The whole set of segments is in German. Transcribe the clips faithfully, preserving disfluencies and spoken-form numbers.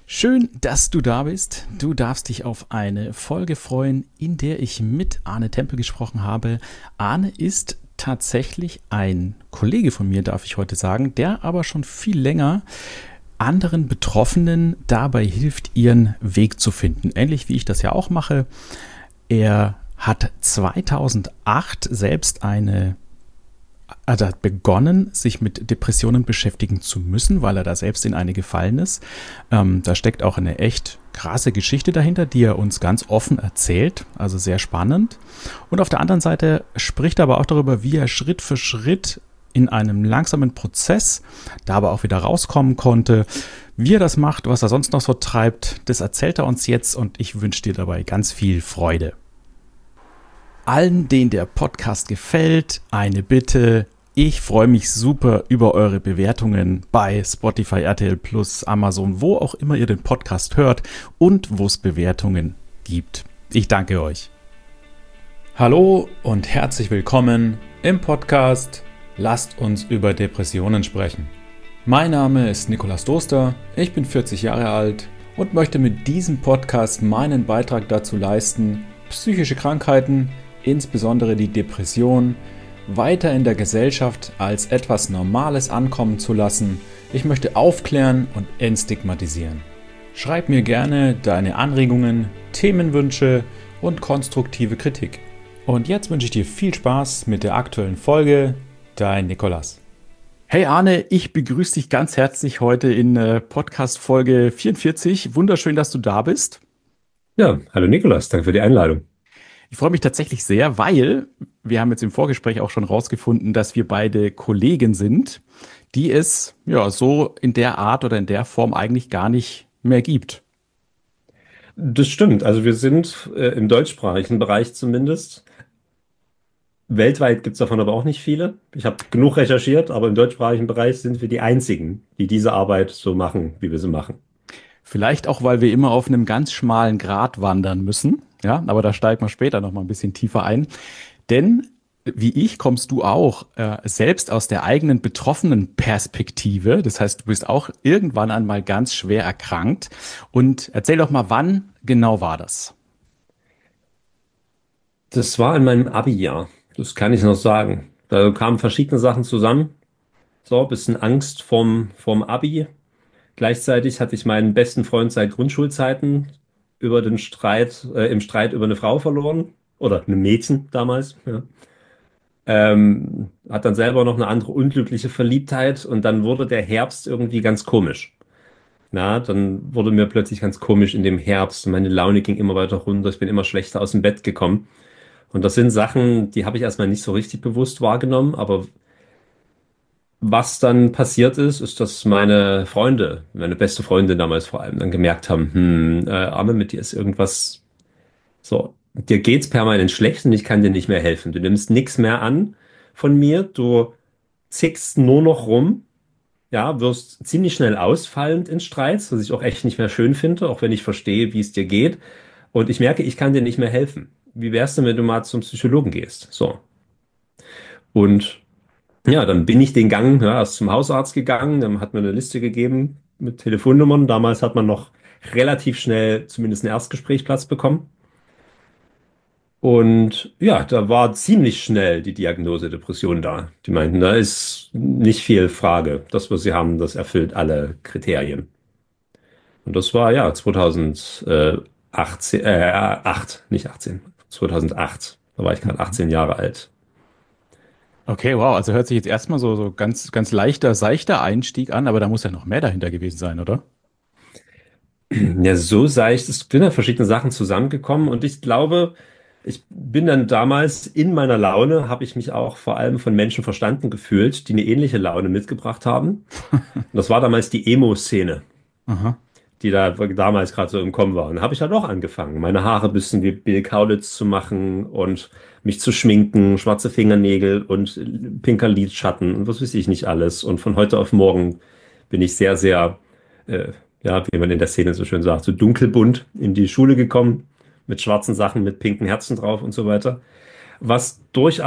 Schön, dass du da bist. Du darfst dich auf eine Folge freuen, in der ich mit Arne Tempel gesprochen habe. Arne ist tatsächlich ein Kollege von mir, darf ich heute sagen, der aber schon viel länger anderen Betroffenen dabei hilft, ihren Weg zu finden. Ähnlich wie ich das ja auch mache. Er hat zweitausendacht selbst eine Also er hat begonnen, sich mit Depressionen beschäftigen zu müssen, weil er da selbst in eine gefallen ist. Ähm, da steckt auch eine echt krasse Geschichte dahinter, die er uns ganz offen erzählt, also sehr spannend. Und auf der anderen Seite spricht er aber auch darüber, wie er Schritt für Schritt in einem langsamen Prozess da aber auch wieder rauskommen konnte. Wie er das macht, was er sonst noch so treibt, das erzählt er uns jetzt und ich wünsche dir dabei ganz viel Freude. Allen, denen der Podcast gefällt, eine Bitte. Ich freue mich super über eure Bewertungen bei Spotify, R T L Plus, Amazon, wo auch immer ihr den Podcast hört und wo es Bewertungen gibt. Ich danke euch. Hallo und herzlich willkommen im Podcast Lasst uns über Depressionen sprechen. Mein Name ist Nikolaus Doster, ich bin vierzig Jahre alt und möchte mit diesem Podcast meinen Beitrag dazu leisten, psychische Krankheiten, insbesondere die Depression, weiter in der Gesellschaft als etwas Normales ankommen zu lassen. Ich möchte aufklären und entstigmatisieren. Schreib mir gerne deine Anregungen, Themenwünsche und konstruktive Kritik. Und jetzt wünsche ich dir viel Spaß mit der aktuellen Folge. Dein Nikolaus. Hey Arne, ich begrüße dich ganz herzlich heute in äh, Podcast-Folge vierundvierzig. Wunderschön, dass du da bist. Ja, hallo Nikolaus, danke für die Einladung. Ich freue mich tatsächlich sehr, weil wir haben jetzt im Vorgespräch auch schon rausgefunden, dass wir beide Kollegen sind, die es ja so in der Art oder in der Form eigentlich gar nicht mehr gibt. Das stimmt, also wir sind äh, im deutschsprachigen Bereich zumindest. Weltweit gibt es davon aber auch nicht viele. Ich habe genug recherchiert, aber im deutschsprachigen Bereich sind wir die einzigen, die diese Arbeit so machen, wie wir sie machen. Vielleicht auch, weil wir immer auf einem ganz schmalen Grat wandern müssen. Ja, aber da steigen wir später noch mal ein bisschen tiefer ein. Denn wie ich kommst du auch äh, selbst aus der eigenen betroffenen Perspektive. Das heißt, du bist auch irgendwann einmal ganz schwer erkrankt. Und erzähl doch mal, wann genau war das? Das war in meinem Abi-Jahr, das kann ich noch sagen. Da kamen verschiedene Sachen zusammen. So, ein bisschen Angst vorm, vorm Abi. Gleichzeitig hatte ich meinen besten Freund seit Grundschulzeiten über den Streit, äh, im Streit über eine Frau verloren. Oder ein Mädchen damals. Ja. Ähm, hat dann selber noch eine andere unglückliche Verliebtheit und dann wurde der Herbst irgendwie ganz komisch. Na, dann wurde mir plötzlich ganz komisch in dem Herbst. Meine Laune ging immer weiter runter. Ich bin immer schlechter aus dem Bett gekommen. Und das sind Sachen, die habe ich erstmal nicht so richtig bewusst wahrgenommen. Aber was dann passiert ist, ist, dass meine Freunde, meine beste Freundin damals vor allem, dann gemerkt haben, hm, äh, Arme, mit dir ist irgendwas so. Dir geht's permanent schlecht und ich kann dir nicht mehr helfen. Du nimmst nichts mehr an von mir. Du zickst nur noch rum. Ja, wirst ziemlich schnell ausfallend in Streits, was ich auch echt nicht mehr schön finde, auch wenn ich verstehe, wie es dir geht. Und ich merke, ich kann dir nicht mehr helfen. Wie wär's denn, wenn du mal zum Psychologen gehst? So. Und ja, dann bin ich den Gang, ja, erst zum Hausarzt gegangen, dann hat mir eine Liste gegeben mit Telefonnummern. Damals hat man noch relativ schnell zumindest einen Erstgesprächsplatz bekommen. Und ja, da war ziemlich schnell die Diagnose Depression da. Die meinten, da ist nicht viel Frage. Das, was sie haben, das erfüllt alle Kriterien. Und das war ja zweitausendachtzehn, äh, acht, nicht achtzehn, zweitausendacht. Da war ich gerade achtzehn Jahre alt. Okay, wow, also hört sich jetzt erstmal so, so ganz, ganz leichter, seichter Einstieg an, aber da muss ja noch mehr dahinter gewesen sein, oder? Ja, so seicht, es sind ja verschiedene Sachen zusammengekommen und ich glaube, ich bin dann damals in meiner Laune, habe ich mich auch vor allem von Menschen verstanden gefühlt, die eine ähnliche Laune mitgebracht haben. Und das war damals die Emo-Szene, Aha. die da damals gerade so im Kommen war. Und da habe ich halt auch angefangen, meine Haare ein bisschen wie Bill Kaulitz zu machen und mich zu schminken, schwarze Fingernägel und pinker Lidschatten und was weiß ich nicht alles. Und von heute auf morgen bin ich sehr, sehr, äh, ja, wie man in der Szene so schön sagt, so dunkelbunt in die Schule gekommen, mit schwarzen Sachen, mit pinken Herzen drauf und so weiter. Was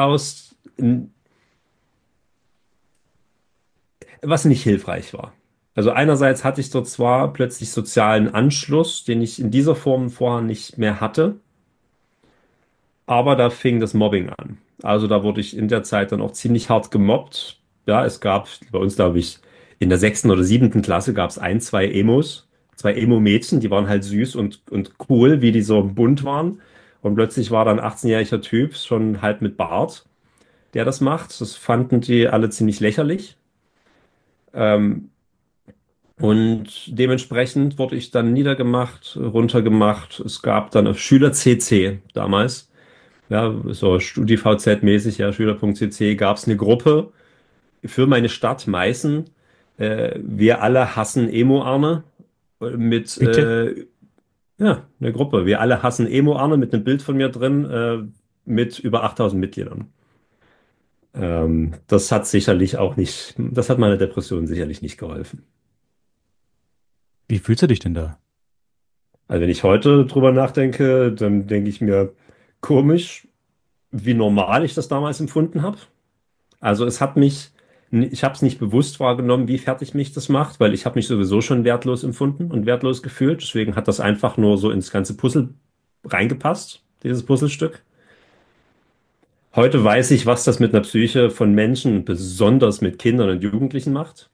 durchaus, n- was nicht hilfreich war. Also einerseits hatte ich dort zwar plötzlich sozialen Anschluss, den ich in dieser Form vorher nicht mehr hatte, aber da fing das Mobbing an. Also da wurde ich in der Zeit dann auch ziemlich hart gemobbt. Ja, es gab bei uns, glaube ich, in der sechsten oder siebenten Klasse gab es ein, zwei Emos, zwei Emo-Mädchen, die waren halt süß und, und cool, wie die so bunt waren. Und plötzlich war da ein achtzehn-jähriger Typ, schon halb mit Bart, der das macht. Das fanden die alle ziemlich lächerlich. Ähm, und dementsprechend wurde ich dann niedergemacht, runtergemacht. Es gab dann auf Schüler-C C damals, ja, so StudiVZ-mäßig, ja, Schüler.cc, gab es eine Gruppe für meine Stadt Meißen. Äh, wir alle hassen Emo-Arne mit, Bitte? äh, ja, eine Gruppe. Wir alle hassen Emo-Arne mit einem Bild von mir drin, äh, mit über achttausend Mitgliedern. Ähm, das hat sicherlich auch nicht, das hat meiner Depression sicherlich nicht geholfen. Wie fühlst du dich denn da? Also wenn ich heute drüber nachdenke, dann denke ich mir, komisch, wie normal ich das damals empfunden habe. Also es hat mich, ich habe es nicht bewusst wahrgenommen, wie fertig mich das macht, weil ich habe mich sowieso schon wertlos empfunden und wertlos gefühlt. Deswegen hat das einfach nur so ins ganze Puzzle reingepasst, dieses Puzzlestück. Heute weiß ich, was das mit einer Psyche von Menschen, besonders mit Kindern und Jugendlichen macht.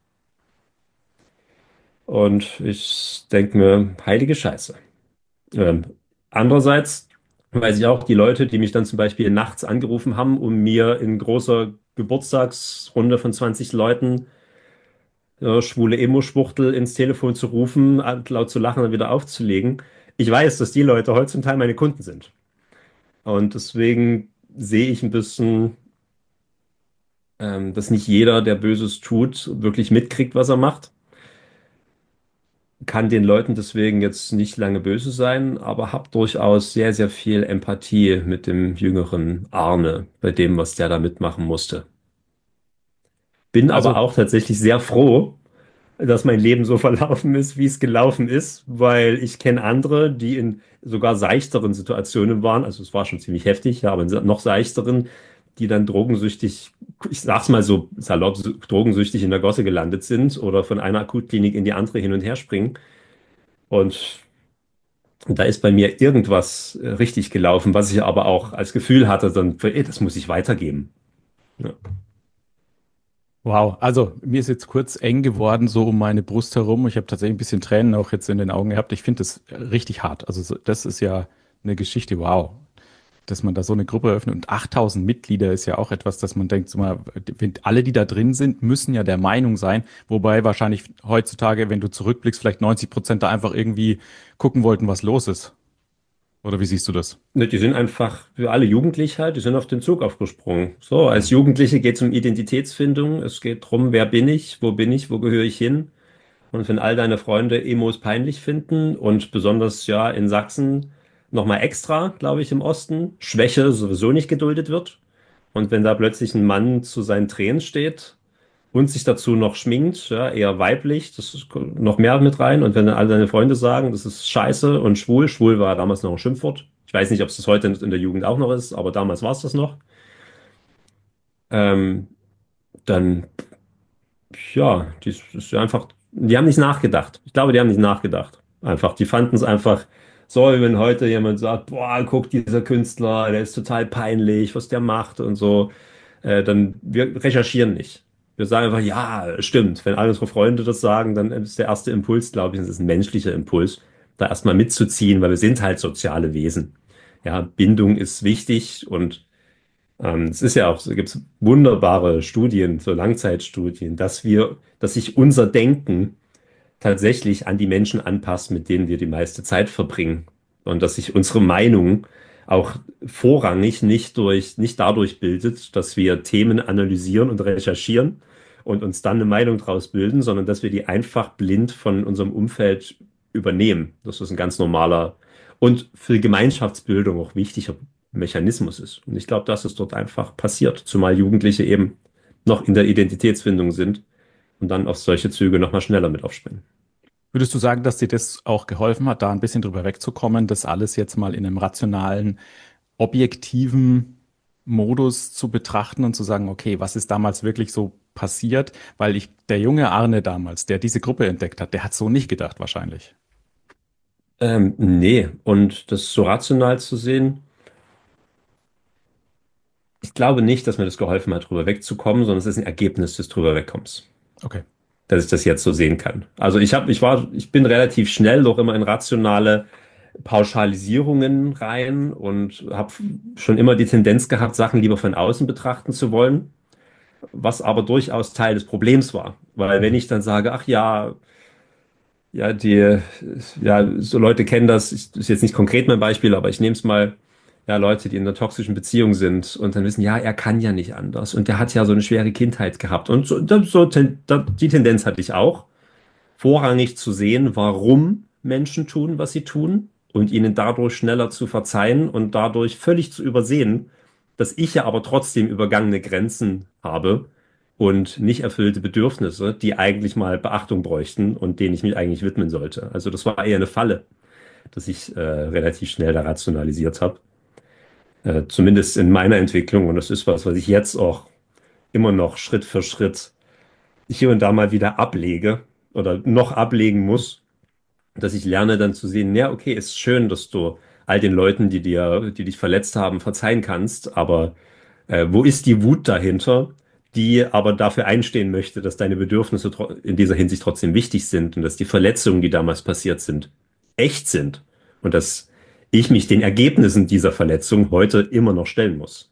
Und ich denke mir, heilige Scheiße. Ähm, Andererseits weiß ich auch, die Leute, die mich dann zum Beispiel nachts angerufen haben, um mir in großer Geburtstagsrunde von zwanzig Leuten äh, schwule Emo-Schwuchtel ins Telefon zu rufen, laut zu lachen und wieder aufzulegen. Ich weiß, dass die Leute heute zum Teil meine Kunden sind. Und deswegen sehe ich ein bisschen, ähm, dass nicht jeder, der Böses tut, wirklich mitkriegt, was er macht. Kann den Leuten deswegen jetzt nicht lange böse sein, aber habe durchaus sehr, sehr viel Empathie mit dem jüngeren Arne bei dem, was der da mitmachen musste. Bin aber Also, auch tatsächlich sehr froh, dass mein Leben so verlaufen ist, wie es gelaufen ist, weil ich kenne andere, die in sogar seichteren Situationen waren, also es war schon ziemlich heftig, ja, aber in noch seichteren, die dann drogensüchtig, ich sag's mal so salopp, so drogensüchtig in der Gosse gelandet sind oder von einer Akutklinik in die andere hin und her springen. Und da ist bei mir irgendwas äh, richtig gelaufen, was ich aber auch als Gefühl hatte, dann, ey, das muss ich weitergeben. Ja. wow. Also, mir ist jetzt kurz eng geworden, so um meine Brust herum. Ich habe tatsächlich ein bisschen Tränen auch jetzt in den Augen gehabt. Ich finde das richtig hart. Also, so- das ist ja eine Geschichte, wow. Dass man da so eine Gruppe eröffnet und achttausend Mitglieder ist ja auch etwas, dass man denkt, so mal, wenn alle, die da drin sind, müssen ja der Meinung sein, wobei wahrscheinlich heutzutage, wenn du zurückblickst, vielleicht neunzig Prozent da einfach irgendwie gucken wollten, was los ist. Oder wie siehst du das? Ne, die sind einfach, wie alle Jugendliche halt, die sind auf den Zug aufgesprungen. So, als Hm. Jugendliche geht es um Identitätsfindung. Es geht drum, wer bin ich, wo bin ich, wo gehöre ich hin? Und wenn all deine Freunde Emos peinlich finden und besonders ja in Sachsen nochmal extra, glaube ich, im Osten, Schwäche sowieso nicht geduldet wird. Und wenn da plötzlich ein Mann zu seinen Tränen steht und sich dazu noch schminkt, ja, eher weiblich, das ist noch mehr mit rein. Und wenn dann alle deine Freunde sagen, das ist scheiße und schwul, schwul war damals noch ein Schimpfwort. Ich weiß nicht, ob es das heute in der Jugend auch noch ist, aber damals war es das noch. Ähm, Dann, ja, die ist ist ja einfach, die haben nicht nachgedacht. Ich glaube, die haben nicht nachgedacht. Einfach, die fanden es einfach so, wie wenn heute jemand sagt, boah, guck, dieser Künstler, der ist total peinlich, was der macht und so. Äh, dann, wir recherchieren nicht. Wir sagen einfach, ja, stimmt. Wenn alle unsere Freunde das sagen, dann ist der erste Impuls, glaube ich, das ist ein menschlicher Impuls, da erstmal mitzuziehen, weil wir sind halt soziale Wesen. Ja, Bindung ist wichtig und ähm, es ist ja auch, so gibt es wunderbare Studien, so Langzeitstudien, dass wir, dass sich unser Denken tatsächlich an die Menschen anpasst, mit denen wir die meiste Zeit verbringen. Und dass sich unsere Meinung auch vorrangig nicht durch, nicht dadurch bildet, dass wir Themen analysieren und recherchieren und uns dann eine Meinung daraus bilden, sondern dass wir die einfach blind von unserem Umfeld übernehmen. Das ist ein ganz normaler und für Gemeinschaftsbildung auch wichtiger Mechanismus ist. Und ich glaube, das ist dort einfach passiert, zumal Jugendliche eben noch in der Identitätsfindung sind und dann auf solche Züge noch mal schneller mit aufspringen. Würdest du sagen, dass dir das auch geholfen hat, da ein bisschen drüber wegzukommen, das alles jetzt mal in einem rationalen, objektiven Modus zu betrachten und zu sagen, okay, was ist damals wirklich so passiert, weil ich, der junge Arne damals, der diese Gruppe entdeckt hat, der hat so nicht gedacht wahrscheinlich. Ähm, nee, und das so rational zu sehen, ich glaube nicht, dass mir das geholfen hat, drüber wegzukommen, sondern es ist ein Ergebnis des drüber wegkommens, Okay. dass ich das jetzt so sehen kann. Also ich habe, ich war, ich bin relativ schnell doch immer in rationale Pauschalisierungen rein und habe schon immer die Tendenz gehabt, Sachen lieber von außen betrachten zu wollen, was aber durchaus Teil des Problems war. Weil wenn Mhm. ich dann sage, ach ja, ja, die, ja, so Leute kennen das, ich, das ist jetzt nicht konkret mein Beispiel, aber ich nehme es mal, ja, Leute, die in einer toxischen Beziehung sind und dann wissen, ja, er kann ja nicht anders und der hat ja so eine schwere Kindheit gehabt und so, das, so ten, das, die Tendenz hatte ich auch, vorrangig zu sehen, warum Menschen tun, was sie tun und ihnen dadurch schneller zu verzeihen und dadurch völlig zu übersehen, dass ich ja aber trotzdem übergangene Grenzen habe und nicht erfüllte Bedürfnisse, die eigentlich mal Beachtung bräuchten und denen ich mich eigentlich widmen sollte. Also das war eher eine Falle, dass ich äh, relativ schnell da rationalisiert habe. Äh, zumindest in meiner Entwicklung. Und das ist was, was ich jetzt auch immer noch Schritt für Schritt hier und da mal wieder ablege oder noch ablegen muss, dass ich lerne dann zu sehen, ja, okay, ist schön, dass du all den Leuten, die dir, die dich verletzt haben, verzeihen kannst, aber äh, wo ist die Wut dahinter, die aber dafür einstehen möchte, dass deine Bedürfnisse tro- in dieser Hinsicht trotzdem wichtig sind und dass die Verletzungen, die damals passiert sind, echt sind und dass ich mich den Ergebnissen dieser Verletzung heute immer noch stellen muss.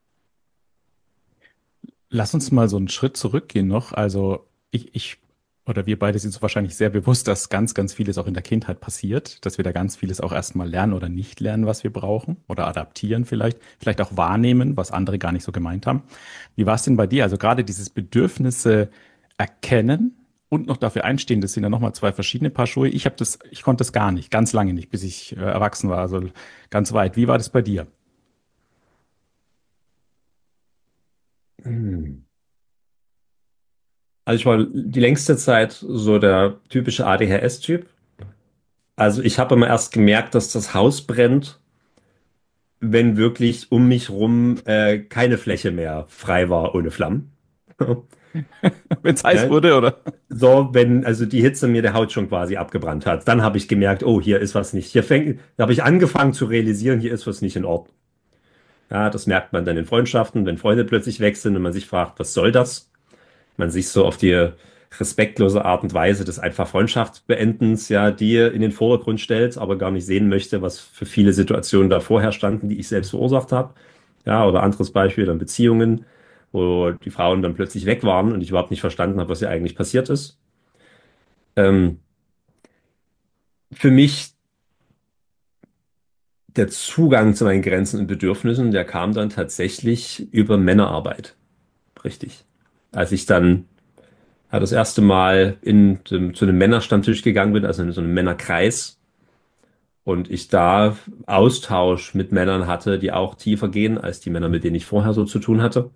Lass uns mal so einen Schritt zurückgehen noch. Also ich, ich oder wir beide sind uns wahrscheinlich sehr bewusst, dass ganz, ganz vieles auch in der Kindheit passiert, dass wir da ganz vieles auch erstmal lernen oder nicht lernen, was wir brauchen oder adaptieren vielleicht, vielleicht auch wahrnehmen, was andere gar nicht so gemeint haben. Wie war es denn bei dir? Also gerade dieses Bedürfnisse erkennen und noch dafür einstehen, das sind ja nochmal zwei verschiedene Paar Schuhe. Ich habe das, ich konnte das gar nicht, ganz lange nicht, bis ich äh, erwachsen war, also ganz weit. Wie war das bei dir? Hm. Also ich war die längste Zeit so der typische A D H S-Typ. Also ich habe immer erst gemerkt, dass das Haus brennt, wenn wirklich um mich rum äh, keine Fläche mehr frei war ohne Flammen. Wenn es heiß Ja, wurde, oder? so, wenn also die Hitze mir der Haut schon quasi abgebrannt hat, dann habe ich gemerkt, oh, hier ist was nicht. Hier fängt, da habe ich angefangen zu realisieren, hier ist was nicht in Ordnung. Ja, das merkt man dann in Freundschaften, wenn Freunde plötzlich weg sind und man sich fragt, was soll das? Man sich so auf die respektlose Art und Weise des einfach Freundschaftsbeendens, ja, die in den Vordergrund stellt, aber gar nicht sehen möchte, was für viele Situationen da vorher standen, die ich selbst verursacht habe. Ja, oder anderes Beispiel dann Beziehungen, wo die Frauen dann plötzlich weg waren und ich überhaupt nicht verstanden habe, was hier eigentlich passiert ist. Ähm, für mich der Zugang zu meinen Grenzen und Bedürfnissen, der kam dann tatsächlich über Männerarbeit. Richtig. Als ich dann ja, das erste Mal in, dem- zu einem Männerstammtisch gegangen bin, also in so einem Männerkreis, und ich da Austausch mit Männern hatte, die auch tiefer gehen als die Männer, mit denen ich vorher so zu tun hatte.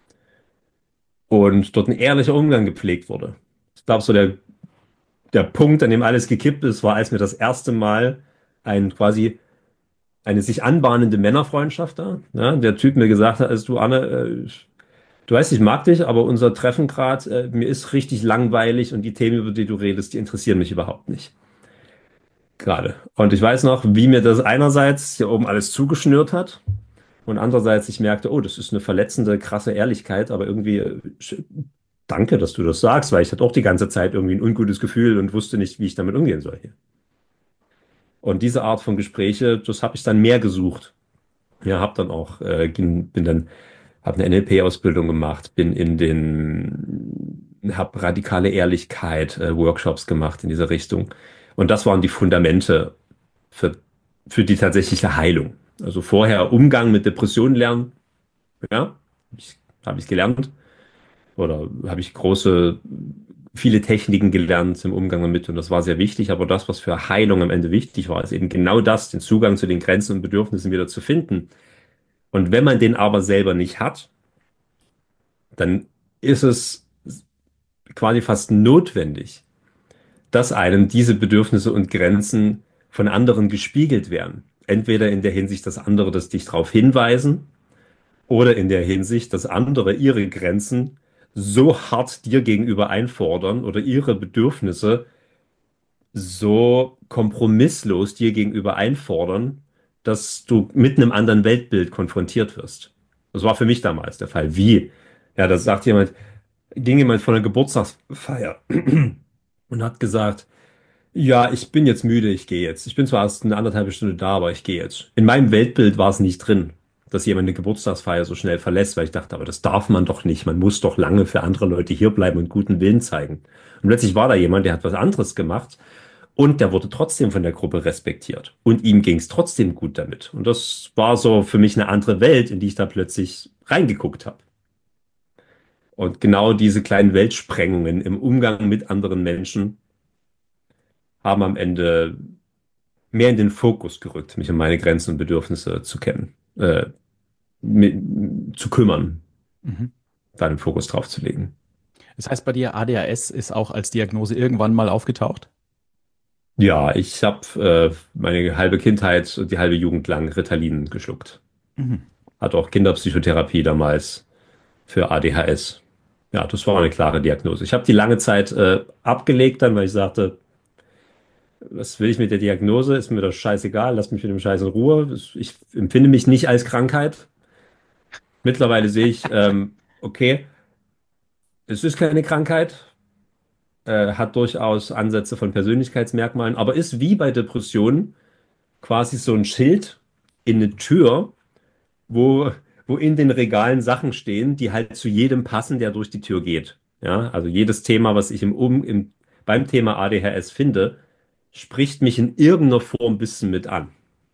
Und dort ein ehrlicher Umgang gepflegt wurde. Ich glaube, so der, der Punkt, an dem alles gekippt ist, war, als mir das erste Mal ein quasi eine sich anbahnende Männerfreundschaft da, ja, der Typ mir gesagt hat, also du Anne, äh, du weißt, ich mag dich, aber unser Treffen gerade, äh, mir ist richtig langweilig und die Themen, über die du redest, die interessieren mich überhaupt nicht. Gerade. Und ich weiß noch, wie mir das einerseits hier oben alles zugeschnürt hat und andererseits ich merkte, oh, das ist eine verletzende, krasse Ehrlichkeit, aber irgendwie, äh, sch- danke, dass du das sagst, weil ich hatte auch die ganze Zeit irgendwie ein ungutes Gefühl und wusste nicht, wie ich damit umgehen soll hier. Und diese Art von Gespräche, das habe ich dann mehr gesucht. Ja, habe dann auch, äh, ging- bin dann, habe eine N L P-Ausbildung gemacht, bin in den, habe radikale Ehrlichkeit, äh, Workshops gemacht in dieser Richtung. Und das waren die Fundamente für, für die tatsächliche Heilung. Also vorher Umgang mit Depressionen lernen, ja, ich, habe ich gelernt. Oder habe ich große, viele Techniken gelernt im Umgang damit und das war sehr wichtig. Aber das, was für Heilung am Ende wichtig war, ist eben genau das, den Zugang zu den Grenzen und Bedürfnissen wieder zu finden. Und wenn man den aber selber nicht hat, dann ist es quasi fast notwendig, dass einem diese Bedürfnisse und Grenzen von anderen gespiegelt werden. Entweder in der Hinsicht, dass andere das dich darauf hinweisen oder in der Hinsicht, dass andere ihre Grenzen so hart dir gegenüber einfordern oder ihre Bedürfnisse so kompromisslos dir gegenüber einfordern, dass du mit einem anderen Weltbild konfrontiert wirst. Das war für mich damals der Fall. Wie? Ja, da sagt jemand, ging jemand von einer Geburtstagsfeier und hat gesagt, ja, ich bin jetzt müde, ich gehe jetzt. Ich bin zwar erst eine anderthalb Stunde da, aber ich gehe jetzt. In meinem Weltbild war es nicht drin, dass jemand eine Geburtstagsfeier so schnell verlässt, weil ich dachte, aber das darf man doch nicht. Man muss doch lange für andere Leute hierbleiben und guten Willen zeigen. Und plötzlich war da jemand, der hat was anderes gemacht und der wurde trotzdem von der Gruppe respektiert. Und ihm ging es trotzdem gut damit. Und das war so für mich eine andere Welt, in die ich da plötzlich reingeguckt habe. Und genau diese kleinen Weltsprengungen im Umgang mit anderen Menschen haben am Ende mehr in den Fokus gerückt, mich um meine Grenzen und Bedürfnisse zu kennen, äh, mit, zu kümmern, Mhm. da den Fokus drauf zu legen. Das heißt, bei dir A D H S ist auch als Diagnose irgendwann mal aufgetaucht? Ja, ich habe äh, meine halbe Kindheit und die halbe Jugend lang Ritalin geschluckt. Mhm. Hatte auch Kinderpsychotherapie damals für A D H S. Ja, das war eine klare Diagnose. Ich habe die lange Zeit äh, abgelegt dann, weil ich sagte, was will ich mit der Diagnose? Ist mir das scheißegal, lass mich mit dem Scheiß in Ruhe. Das- Ich empfinde mich nicht als Krankheit. Mittlerweile sehe ich, ähm, okay, es ist keine Krankheit, äh, hat durchaus Ansätze von Persönlichkeitsmerkmalen, aber ist wie bei Depressionen quasi so ein Schild in eine Tür, wo, wo in den Regalen Sachen stehen, die halt zu jedem passen, der durch die Tür geht. Ja, also jedes Thema, was ich im, um, im, beim Thema A D H S finde, spricht mich in irgendeiner Form ein bisschen mit an.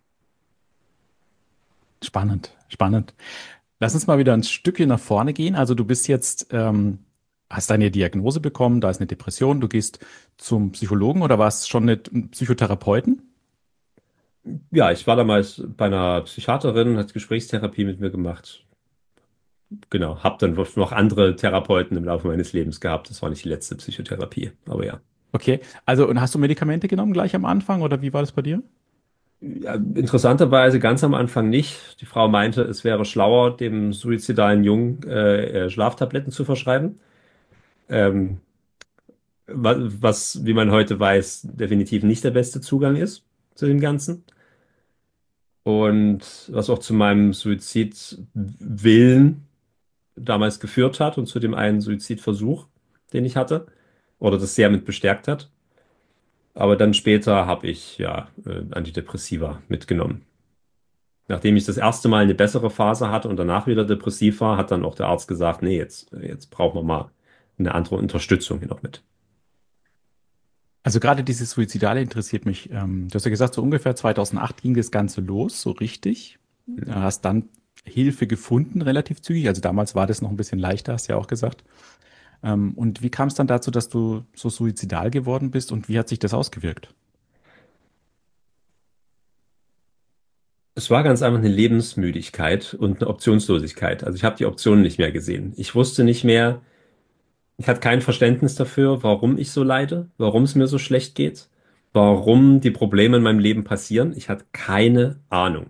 Spannend, spannend. Lass uns mal wieder ein Stückchen nach vorne gehen. Also du bist jetzt, ähm, hast deine Diagnose bekommen, da ist eine Depression, du gehst zum Psychologen oder warst schon mit einem Psychotherapeuten? Ja, ich war damals bei einer Psychiaterin, hat Gesprächstherapie mit mir gemacht. Genau, habe dann noch andere Therapeuten im Laufe meines Lebens gehabt. Das war nicht die letzte Psychotherapie, aber ja. Okay, also und hast du Medikamente genommen gleich am Anfang oder wie war das bei dir? Ja, interessanterweise ganz am Anfang nicht. Die Frau meinte, es wäre schlauer, dem suizidalen Jungen äh, äh, Schlaftabletten zu verschreiben. Ähm, wa- was, wie man heute weiß, definitiv nicht der beste Zugang ist zu dem Ganzen. Und was auch zu meinem Suizidwillen damals geführt hat und zu dem einen Suizidversuch, den ich hatte, oder das sehr mit bestärkt hat. Aber dann später habe ich ja äh, Antidepressiva mitgenommen. Nachdem ich das erste Mal eine bessere Phase hatte und danach wieder depressiv war, hat dann auch der Arzt gesagt, nee, jetzt, jetzt brauchen wir mal eine andere Unterstützung hier noch mit. Also gerade dieses Suizidale interessiert mich. Ähm, du hast ja gesagt, so ungefähr zweitausendacht ging das Ganze los, so richtig. Du hast dann Hilfe gefunden, relativ zügig. Also damals war das noch ein bisschen leichter, hast du ja auch gesagt. Ähm, und wie kam es dann dazu, dass du so suizidal geworden bist und wie hat sich das ausgewirkt? Es war ganz einfach eine Lebensmüdigkeit und eine Optionslosigkeit. Also ich habe die Optionen nicht mehr gesehen. Ich wusste nicht mehr, ich hatte kein Verständnis dafür, warum ich so leide, warum es mir so schlecht geht, warum die Probleme in meinem Leben passieren. Ich hatte keine Ahnung.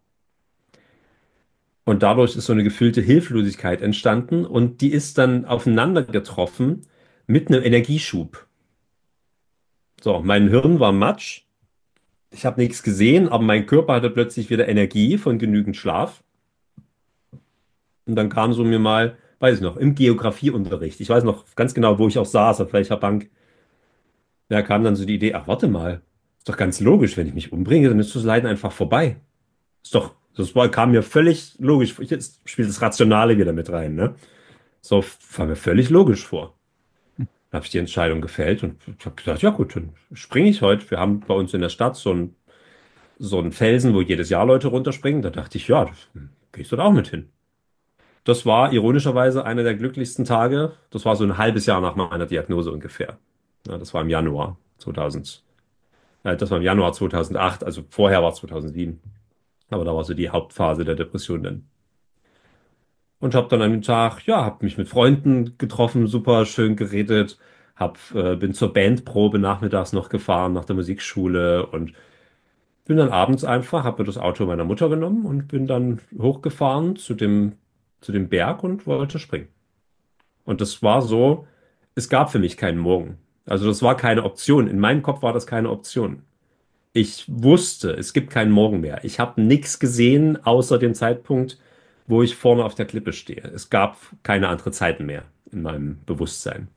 Und dadurch ist so eine gefühlte Hilflosigkeit entstanden und die ist dann aufeinander getroffen mit einem Energieschub. So, mein Hirn war Matsch, ich habe nichts gesehen, aber mein Körper hatte plötzlich wieder Energie von genügend Schlaf. Und dann kam so mir mal, weiß ich noch, im Geografieunterricht, ich weiß noch ganz genau, wo ich auch saß, auf welcher Bank, da kam dann so die Idee, ach warte mal, ist doch ganz logisch, wenn ich mich umbringe, dann ist das Leiden einfach vorbei. Ist doch, das war, kam mir völlig logisch, jetzt spielt das Rationale wieder mit rein, ne? So, war mir völlig logisch vor. Dann habe ich die Entscheidung gefällt und habe gesagt, ja gut, dann springe ich heute. Wir haben bei uns in der Stadt so einen, so einen Felsen, wo jedes Jahr Leute runterspringen. Da dachte ich, ja, das, gehst du da auch mit hin. Das war ironischerweise einer der glücklichsten Tage. Das war so ein halbes Jahr nach meiner Diagnose ungefähr. Ja, das war im Januar zweitausend. Äh, das war im Januar zweitausendacht, also vorher war es zweitausendsieben. Aber da war so die Hauptphase der Depression dann. Und habe dann an dem Tag, ja, habe mich mit Freunden getroffen, super schön geredet, hab, äh, bin zur Bandprobe nachmittags noch gefahren nach der Musikschule und bin dann abends einfach, habe mir das Auto meiner Mutter genommen und bin dann hochgefahren zu dem, zu dem Berg und wollte springen. Und das war so, es gab für mich keinen Morgen. Also das war keine Option. In meinem Kopf war das keine Option. Ich wusste, es gibt keinen Morgen mehr. Ich habe nichts gesehen außer dem Zeitpunkt, wo ich vorne auf der Klippe stehe. Es gab keine andere Zeiten mehr in meinem Bewusstsein.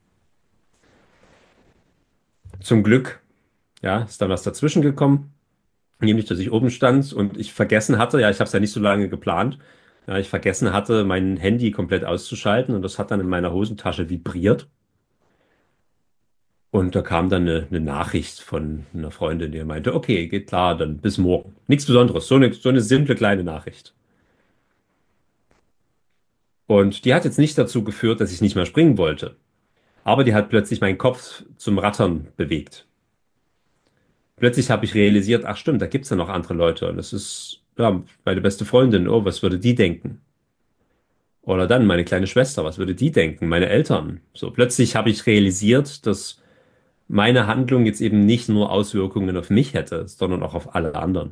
Zum Glück, ja, ist dann was dazwischen gekommen. Nämlich, dass ich oben stand und ich vergessen hatte, ja, ich habe es ja nicht so lange geplant, ja, ich vergessen hatte, mein Handy komplett auszuschalten und das hat dann in meiner Hosentasche vibriert. Und da kam dann eine, eine Nachricht von einer Freundin, die meinte, okay, geht klar, dann bis morgen. Nichts Besonderes, so eine, so eine simple kleine Nachricht. Und die hat jetzt nicht dazu geführt, dass ich nicht mehr springen wollte. Aber die hat plötzlich meinen Kopf zum Rattern bewegt. Plötzlich habe ich realisiert, ach stimmt, da gibt's ja noch andere Leute. Und das ist, ja, meine beste Freundin. Oh, was würde die denken? Oder dann meine kleine Schwester, was würde die denken? Meine Eltern. So, plötzlich habe ich realisiert, dass meine Handlung jetzt eben nicht nur Auswirkungen auf mich hätte, sondern auch auf alle anderen.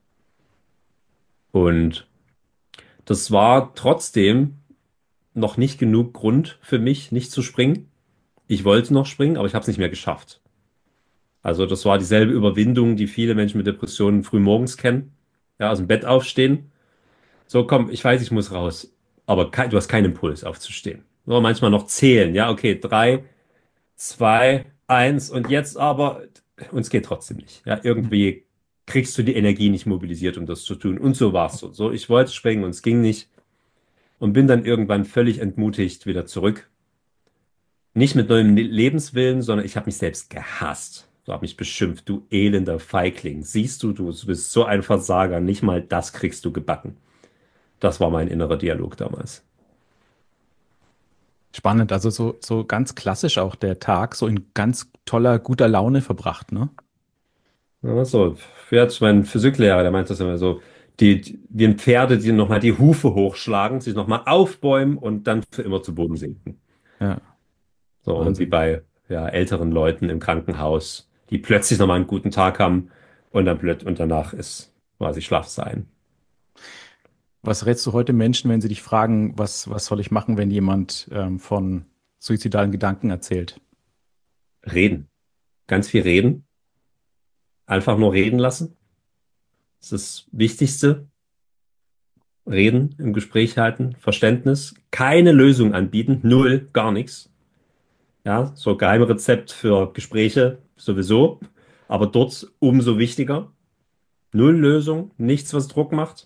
Und das war trotzdem noch nicht genug Grund für mich, nicht zu springen. Ich wollte noch springen, aber ich habe es nicht mehr geschafft. Also das war dieselbe Überwindung, die viele Menschen mit Depressionen früh morgens kennen. Ja, aus dem Bett aufstehen. So, komm, ich weiß, ich muss raus. Aber kei- du hast keinen Impuls aufzustehen. So, manchmal noch zählen. Ja, okay, drei, zwei, eins und jetzt aber, und es geht trotzdem nicht. Ja, irgendwie kriegst du die Energie nicht mobilisiert, um das zu tun. Und so war es so. So, ich wollte springen und es ging nicht und bin dann irgendwann völlig entmutigt wieder zurück. Nicht mit neuem Lebenswillen, sondern ich habe mich selbst gehasst. So habe mich beschimpft, du elender Feigling. Siehst du, du bist so ein Versager, nicht mal das kriegst du gebacken. Das war mein innerer Dialog damals. Spannend, also so, so ganz klassisch auch der Tag, so in ganz toller, guter Laune verbracht, ne? Ja, so, jetzt mein Physiklehrer, der meint das immer so, die, die, wie Pferde, die nochmal die Hufe hochschlagen, sich nochmal aufbäumen und dann für immer zu Boden sinken. Ja, So, und wie Wahnsinn. bei ja, älteren Leuten im Krankenhaus, die plötzlich nochmal einen guten Tag haben und dann plötzlich und danach ist quasi Schlafsein. Was rätst du heute Menschen, wenn sie dich fragen, was, was soll ich machen, wenn jemand ähm, von suizidalen Gedanken erzählt? Reden. Ganz viel reden. Einfach nur reden lassen. Das ist das Wichtigste. Reden, im Gespräch halten, Verständnis. Keine Lösung anbieten. Null, gar nichts. Ja, so Geheimrezept für Gespräche sowieso. Aber dort umso wichtiger. Null Lösung, nichts, was Druck macht.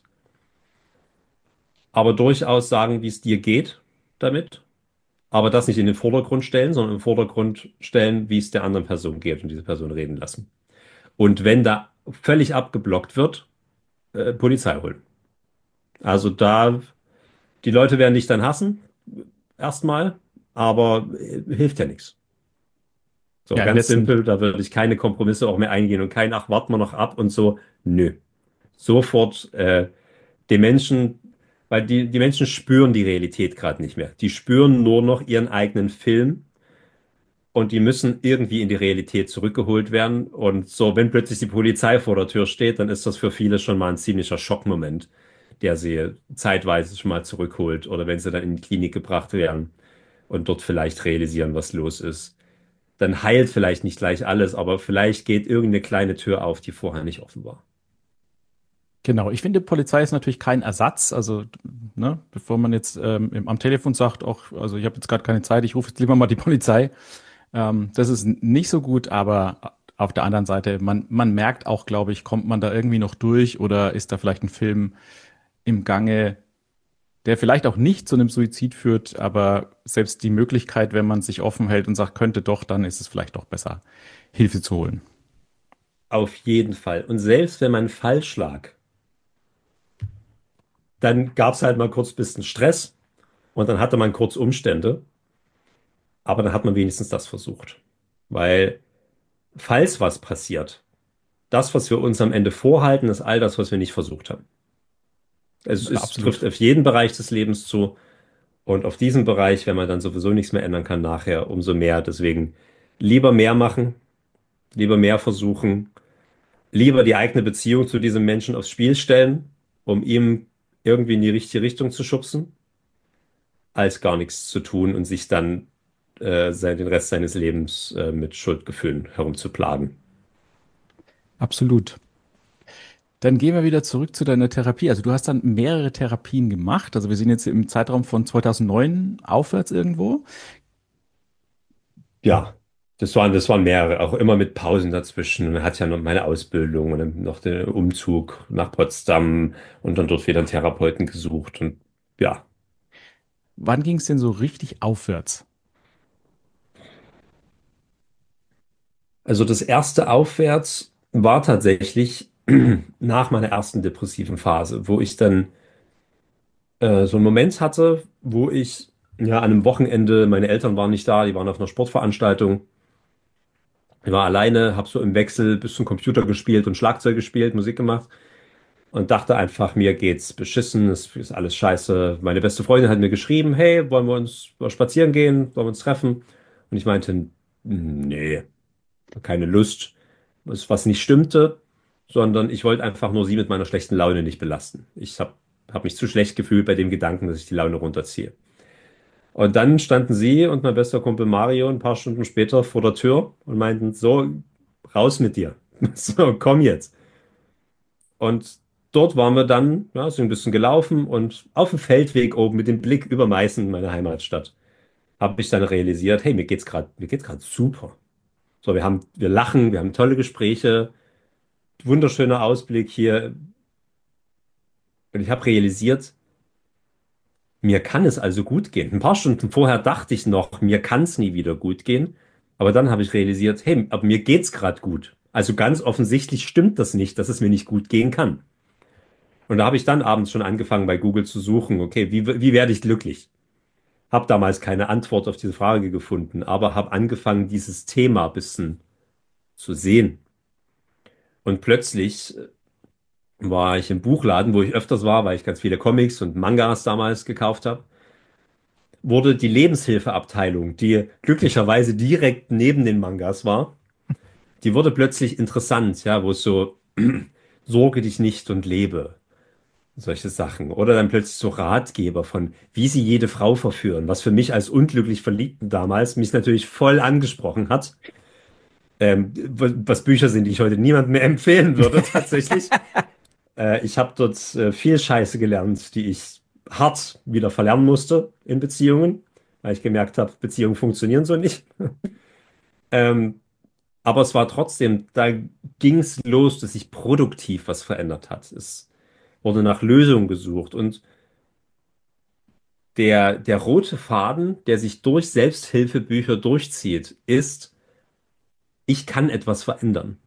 Aber durchaus sagen, wie es dir geht damit. Aber das nicht in den Vordergrund stellen, sondern im Vordergrund stellen, wie es der anderen Person geht und diese Person reden lassen. Und wenn da völlig abgeblockt wird, äh, Polizei holen. Also da, die Leute werden dich dann hassen, erstmal, aber äh, hilft ja nichts. So Ja, im ganz letzten, simpel, da würde ich keine Kompromisse auch mehr eingehen und kein, ach, warten wir noch ab und so. Nö. Sofort äh, den Menschen, weil die, die Menschen spüren die Realität gerade nicht mehr. Die spüren nur noch ihren eigenen Film und die müssen irgendwie in die Realität zurückgeholt werden. Und so, wenn plötzlich die Polizei vor der Tür steht, dann ist das für viele schon mal ein ziemlicher Schockmoment, der sie zeitweise schon mal zurückholt. Oder wenn sie dann in die Klinik gebracht werden und dort vielleicht realisieren, was los ist. Dann heilt vielleicht nicht gleich alles, aber vielleicht geht irgendeine kleine Tür auf, die vorher nicht offen war. genau, ich finde, Polizei ist natürlich kein Ersatz. Also, ne, bevor man jetzt ähm, im- am Telefon sagt, auch, also ich habe jetzt gerade keine Zeit, ich rufe jetzt lieber mal die Polizei. Ähm, das ist nicht so gut, aber auf der anderen Seite, man, man merkt auch, glaube ich, kommt man da irgendwie noch durch oder ist da vielleicht ein Film im Gange, der vielleicht auch nicht zu einem Suizid führt, aber selbst die Möglichkeit, wenn man sich offen hält und sagt, könnte doch, dann ist es vielleicht doch besser, Hilfe zu holen. Auf jeden Fall. Und selbst wenn man falsch lag, dann gab es halt mal kurz ein bisschen Stress und dann hatte man kurz Umstände, aber dann hat man wenigstens das versucht. Weil, falls was passiert, das, was wir uns am Ende vorhalten, ist all das, was wir nicht versucht haben. Es, Ja, es trifft absolut. auf jeden Bereich des Lebens zu und auf diesen Bereich, wenn man dann sowieso nichts mehr ändern kann nachher, umso mehr. Deswegen lieber mehr machen, lieber mehr versuchen, lieber die eigene Beziehung zu diesem Menschen aufs Spiel stellen, um ihm irgendwie in die richtige Richtung zu schubsen, als gar nichts zu tun und sich dann äh, sein, den Rest seines Lebens äh, mit Schuldgefühlen herumzuplagen. Absolut. Dann gehen wir wieder zurück zu deiner Therapie. Also du hast dann mehrere Therapien gemacht. Also wir sind jetzt im Zeitraum von zweitausendneun aufwärts irgendwo. Ja, das waren, das waren mehrere, auch immer mit Pausen dazwischen. Und dann hatte ja noch meine Ausbildung und dann noch den Umzug nach Potsdam und dann dort wieder einen Therapeuten gesucht. Und ja, Wann ging es denn so richtig aufwärts? also das erste Aufwärts war tatsächlich nach meiner ersten depressiven Phase, wo ich dann äh, so einen Moment hatte, wo ich ja an einem Wochenende, meine Eltern waren nicht da, die waren auf einer Sportveranstaltung. Ich war alleine, habe so im Wechsel bis zum Computer gespielt und Schlagzeug gespielt, Musik gemacht und dachte einfach, mir geht's beschissen, es ist alles scheiße. Meine beste Freundin hat mir geschrieben, hey, wollen wir uns mal spazieren gehen, wollen wir uns treffen? Und ich meinte, nee, keine Lust, was was nicht stimmte, sondern ich wollte einfach nur sie mit meiner schlechten Laune nicht belasten. Ich habe hab hab mich zu schlecht gefühlt bei dem Gedanken, dass ich die Laune runterziehe. Und dann standen sie und mein bester Kumpel Mario ein paar Stunden später vor der Tür und meinten, so, raus mit dir. So, komm jetzt. Und dort waren wir dann, ja, sind ein bisschen gelaufen und auf dem Feldweg oben mit dem Blick über Meißen, meine Heimatstadt, habe ich dann realisiert, hey, mir geht's gerade, mir geht's gerade super. So, wir haben, wir lachen, wir haben tolle Gespräche, wunderschöner Ausblick hier. Und ich habe realisiert, mir kann es also gut gehen. Ein paar Stunden vorher dachte ich noch, mir kann es nie wieder gut gehen. Aber dann habe ich realisiert, hey, aber mir geht's gerade gut. Also ganz offensichtlich stimmt das nicht, dass es mir nicht gut gehen kann. Und da habe ich dann abends schon angefangen, bei Google zu suchen, okay, wie, wie werde ich glücklich? Habe damals keine Antwort auf diese Frage gefunden, aber habe angefangen, dieses Thema ein bisschen zu sehen. Und plötzlich war ich im Buchladen, wo ich öfters war, weil ich ganz viele Comics und Mangas damals gekauft habe, wurde die Lebenshilfeabteilung, die glücklicherweise direkt neben den Mangas war, die wurde plötzlich interessant, ja, wo es so Sorge dich nicht und lebe, solche Sachen. Oder dann plötzlich so Ratgeber von, wie sie jede Frau verführen, was für mich als unglücklich Verliebten damals mich natürlich voll angesprochen hat. Ähm, was Bücher sind, die ich heute niemandem mehr empfehlen würde, tatsächlich. Äh, ich habe dort äh, viel Scheiße gelernt, die ich hart wieder verlernen musste in Beziehungen, weil ich gemerkt habe, Beziehungen funktionieren so nicht. Ähm, aber es war trotzdem, da ging es los, dass sich produktiv was verändert hat. Es wurde nach Lösungen gesucht und der, der rote Faden, der sich durch Selbsthilfebücher durchzieht, ist, ich kann etwas verändern.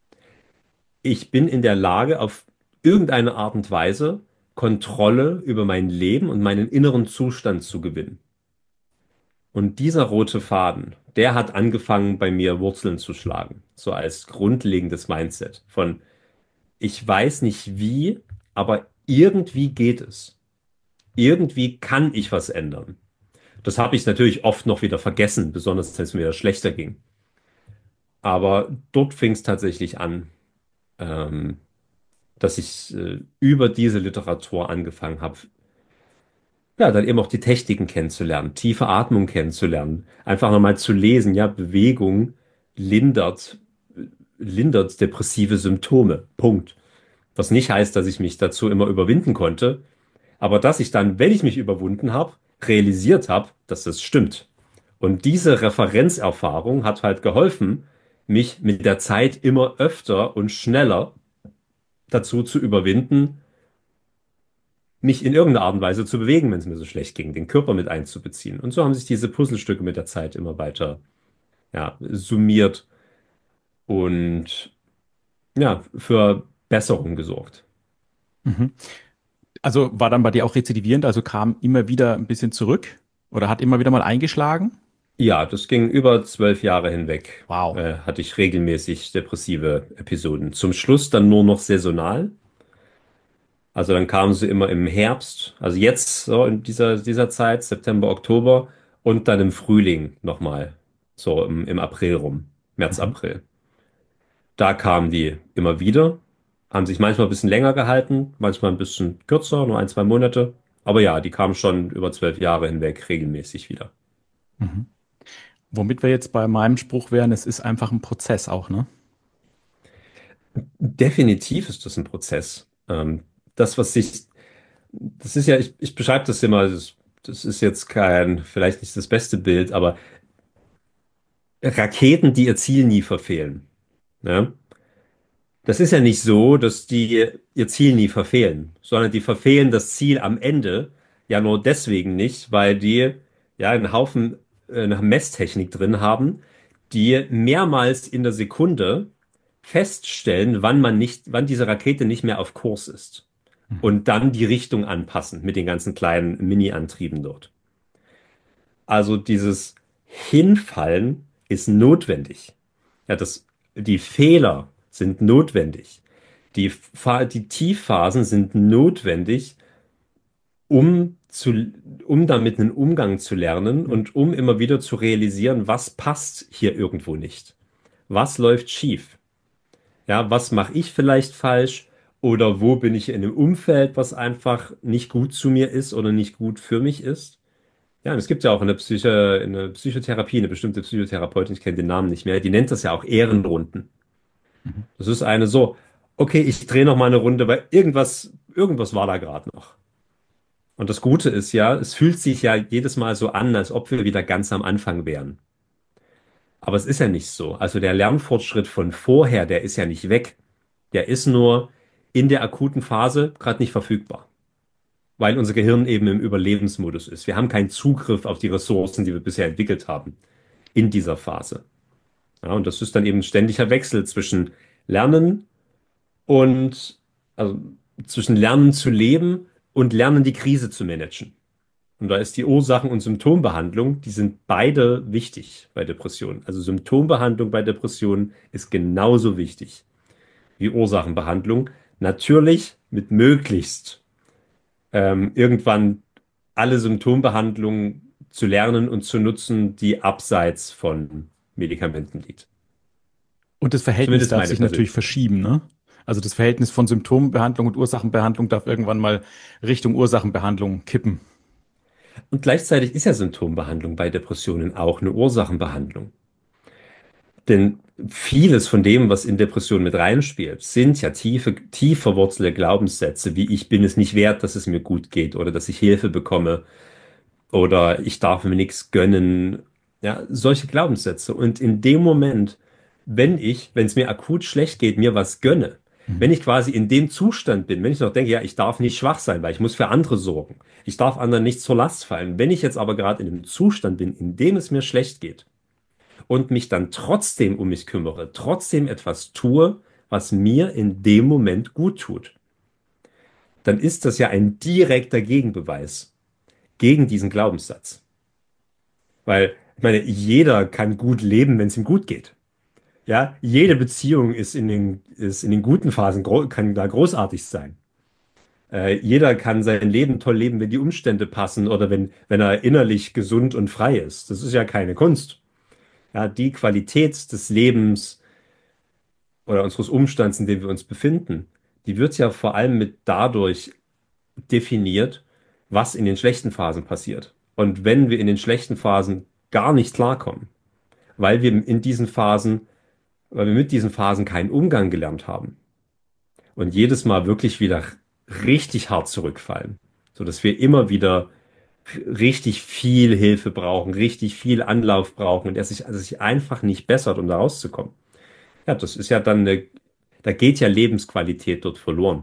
Ich bin in der Lage, auf irgendeine Art und Weise Kontrolle über mein Leben und meinen inneren Zustand zu gewinnen. Und dieser rote Faden, der hat angefangen bei mir Wurzeln zu schlagen, so als grundlegendes Mindset von ich weiß nicht wie, aber irgendwie geht es. Irgendwie kann ich was ändern. Das habe ich natürlich oft noch wieder vergessen, besonders wenn es mir schlechter ging. Aber dort fing es tatsächlich an, ähm, dass ich äh, über diese Literatur angefangen habe, ja, dann eben auch die Techniken kennenzulernen, tiefe Atmung kennenzulernen, einfach nochmal zu lesen, ja, Bewegung lindert, lindert depressive Symptome. Punkt. Was nicht heißt, dass ich mich dazu immer überwinden konnte, aber dass ich dann, wenn ich mich überwunden habe, realisiert habe, dass das stimmt. Und diese Referenzerfahrung hat halt geholfen, mich mit der Zeit immer öfter und schneller dazu zu überwinden, mich in irgendeiner Art und Weise zu bewegen, wenn es mir so schlecht ging, den Körper mit einzubeziehen. Und so haben sich diese Puzzlestücke mit der Zeit immer weiter, ja, summiert und ja, für Besserung gesorgt. Mhm. Also war dann bei dir auch rezidivierend, also kam immer wieder ein bisschen zurück oder hat immer wieder mal eingeschlagen? Ja, das ging über zwölf Jahre hinweg. Wow. Äh, hatte ich regelmäßig depressive Episoden. Zum Schluss dann nur noch saisonal. Also dann kamen sie immer im Herbst, also jetzt so in dieser, dieser Zeit, September, Oktober und dann im Frühling nochmal, so im, im April rum, März, Mhm. April. Da kamen die immer wieder, haben sich manchmal ein bisschen länger gehalten, manchmal ein bisschen kürzer, nur ein, zwei Monate. Aber ja, die kam schon über zwölf Jahre hinweg regelmäßig wieder. Mhm. Womit wir jetzt bei meinem Spruch wären, es ist einfach ein Prozess auch, ne? Definitiv ist das ein Prozess. Ähm, das, was sich, das ist ja, ich, ich beschreibe das immer, das, das ist jetzt kein, vielleicht nicht das beste Bild, aber Raketen, die ihr Ziel nie verfehlen. Ne? Das ist ja nicht so, dass die ihr Ziel nie verfehlen, sondern die verfehlen das Ziel am Ende ja nur deswegen nicht, weil die ja einen Haufen äh, eine Messtechnik drin haben, die mehrmals in der Sekunde feststellen, wann man nicht, wann diese Rakete nicht mehr auf Kurs ist Mhm. und dann die Richtung anpassen mit den ganzen kleinen Mini-Antrieben dort. Also dieses Hinfallen ist notwendig. Ja, das, die Fehler sind notwendig. Die, Pha- die Tiefphasen sind notwendig, um zu, um damit einen Umgang zu lernen Ja. und um immer wieder zu realisieren, was passt hier irgendwo nicht. Was läuft schief? Ja, was mache ich vielleicht falsch? Oder wo bin ich in einem Umfeld, was einfach nicht gut zu mir ist oder nicht gut für mich ist? Ja, und es gibt ja auch in der Psyche, in der Psychotherapie eine bestimmte Psychotherapeutin, ich kenne den Namen nicht mehr, die nennt das ja auch Ehrenrunden. Mhm. Das ist eine so, okay, ich drehe noch mal eine Runde, weil irgendwas, irgendwas war da gerade noch. Und das Gute ist ja, es fühlt sich ja jedes Mal so an, als ob wir wieder ganz am Anfang wären. Aber es ist ja nicht so. Also der Lernfortschritt von vorher, der ist ja nicht weg. Der ist nur in der akuten Phase gerade nicht verfügbar, weil unser Gehirn eben im Überlebensmodus ist. Wir haben keinen Zugriff auf die Ressourcen, die wir bisher entwickelt haben in dieser Phase. Ja, und das ist dann eben ein ständiger Wechsel zwischen Lernen und also zwischen Lernen zu leben und Lernen, die Krise zu managen. Und da ist die Ursachen- und Symptombehandlung, die sind beide wichtig bei Depressionen. Also Symptombehandlung bei Depressionen ist genauso wichtig wie Ursachenbehandlung. Natürlich mit möglichst ähm, irgendwann alle Symptombehandlungen zu lernen und zu nutzen, die abseits von Medikamenten liegt. Und das Verhältnis Zumindest darf meine sich natürlich persönliche. verschieben, ne? Also das Verhältnis von Symptombehandlung und Ursachenbehandlung darf irgendwann mal Richtung Ursachenbehandlung kippen. Und gleichzeitig ist ja Symptombehandlung bei Depressionen auch eine Ursachenbehandlung. Denn vieles von dem, was in Depressionen mit reinspielt, sind ja tiefe, tief verwurzelte Glaubenssätze, wie ich bin es nicht wert, dass es mir gut geht oder dass ich Hilfe bekomme oder ich darf mir nichts gönnen. Ja, solche Glaubenssätze. Und in dem Moment, wenn ich, wenn es mir akut schlecht geht, mir was gönne, Mhm. wenn ich quasi in dem Zustand bin, wenn ich noch denke, ja, ich darf nicht schwach sein, weil ich muss für andere sorgen, ich darf anderen nicht zur Last fallen. Wenn ich jetzt aber gerade in einem Zustand bin, in dem es mir schlecht geht und mich dann trotzdem um mich kümmere, trotzdem etwas tue, was mir in dem Moment gut tut, dann ist das ja ein direkter Gegenbeweis gegen diesen Glaubenssatz. Weil, ich meine, jeder kann gut leben, wenn es ihm gut geht. Ja, jede Beziehung ist in den, ist in den guten Phasen, gro- kann da großartig sein. Äh, jeder kann sein Leben toll leben, wenn die Umstände passen oder wenn, wenn er innerlich gesund und frei ist. Das ist ja keine Kunst. Ja, die Qualität des Lebens oder unseres Umstands, in dem wir uns befinden, die wird ja vor allem mit dadurch definiert, was in den schlechten Phasen passiert. Und wenn wir in den schlechten Phasen gar nicht klarkommen, weil wir in diesen Phasen, weil wir mit diesen Phasen keinen Umgang gelernt haben und jedes Mal wirklich wieder richtig hart zurückfallen, so dass wir immer wieder richtig viel Hilfe brauchen, richtig viel Anlauf brauchen und er sich, also sich einfach nicht bessert, um da rauszukommen. Ja, das ist ja dann eine, da geht ja Lebensqualität dort verloren.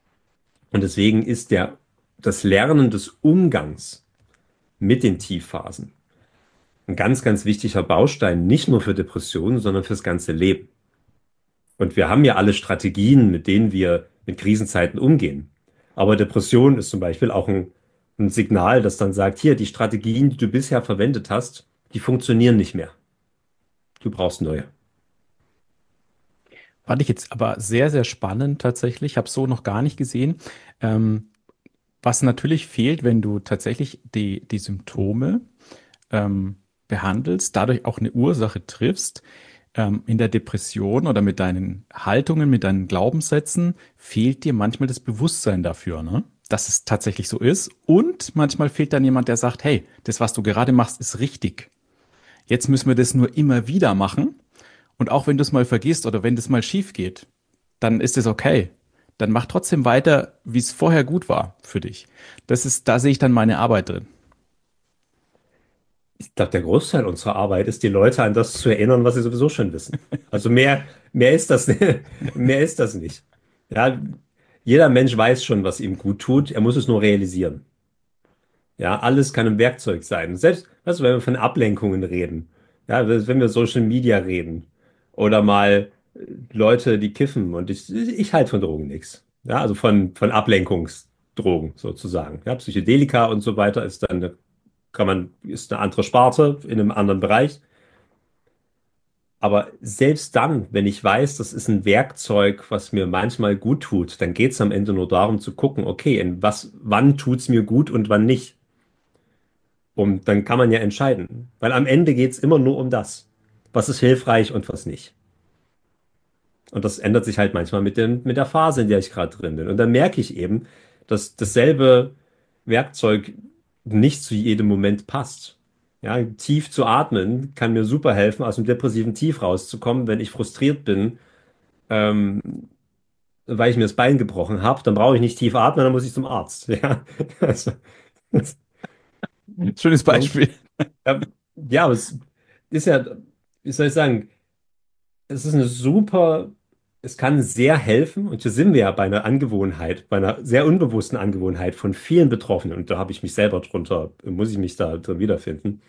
Und deswegen ist der, das Lernen des Umgangs mit den Tiefphasen ein ganz, ganz wichtiger Baustein, nicht nur für Depressionen, sondern fürs ganze Leben. Und wir haben ja alle Strategien, mit denen wir mit Krisenzeiten umgehen. Aber Depression ist zum Beispiel auch ein, ein Signal, das dann sagt, hier, die Strategien, die du bisher verwendet hast, die funktionieren nicht mehr. Du brauchst neue. Fand ich jetzt aber sehr, sehr spannend tatsächlich. Habe so noch gar nicht gesehen. Ähm, was natürlich fehlt, wenn du tatsächlich die, die Symptome ähm, behandelst, dadurch auch eine Ursache triffst, ähm, in der Depression oder mit deinen Haltungen, mit deinen Glaubenssätzen, fehlt dir manchmal das Bewusstsein dafür, ne? dass es tatsächlich so ist. Und manchmal fehlt dann jemand, der sagt, hey, das, was du gerade machst, ist richtig. Jetzt müssen wir das nur immer wieder machen. Und auch wenn du es mal vergisst oder wenn das mal schief geht, dann ist es okay. Dann mach trotzdem weiter, wie es vorher gut war für dich. Das ist, da sehe ich dann meine Arbeit drin. Ich glaube, der Großteil unserer Arbeit ist, die Leute an das zu erinnern, was sie sowieso schon wissen. Also mehr, mehr ist das, mehr ist das nicht. Ja, jeder Mensch weiß schon, was ihm gut tut. Er muss es nur realisieren. Ja, alles kann ein Werkzeug sein. Selbst, weißt du, wenn wir von Ablenkungen reden, ja, wenn wir Social Media reden oder mal äh, Leute, die kiffen und ich, ich halte von Drogen nichts. Ja, also von, von Ablenkungsdrogen sozusagen. Ja, Psychedelika und so weiter ist dann, eine- kann man, ist eine andere Sparte in einem anderen Bereich. Aber selbst dann, wenn ich weiß, das ist ein Werkzeug, was mir manchmal gut tut, dann geht es am Ende nur darum zu gucken, okay, in was, wann tut's mir gut und wann nicht. Und dann kann man ja entscheiden. Weil am Ende geht es immer nur um das. Was ist hilfreich und was nicht. Und das ändert sich halt manchmal mit dem, mit der Phase, in der ich gerade drin bin. Und dann merke ich eben, dass dasselbe Werkzeug nicht zu jedem Moment passt. Ja, tief zu atmen kann mir super helfen, aus dem depressiven Tief rauszukommen, wenn ich frustriert bin, ähm, weil ich mir das Bein gebrochen habe. Dann brauche ich nicht tief atmen, dann muss ich zum Arzt. Ja, also, das, Schönes ne? Beispiel. Ja, ja, aber es ist ja, wie soll ich sagen, es ist eine super, es kann sehr helfen und hier sind wir ja bei einer Angewohnheit, bei einer sehr unbewussten Angewohnheit von vielen Betroffenen und da habe ich mich selber drunter, muss ich mich da drin wiederfinden.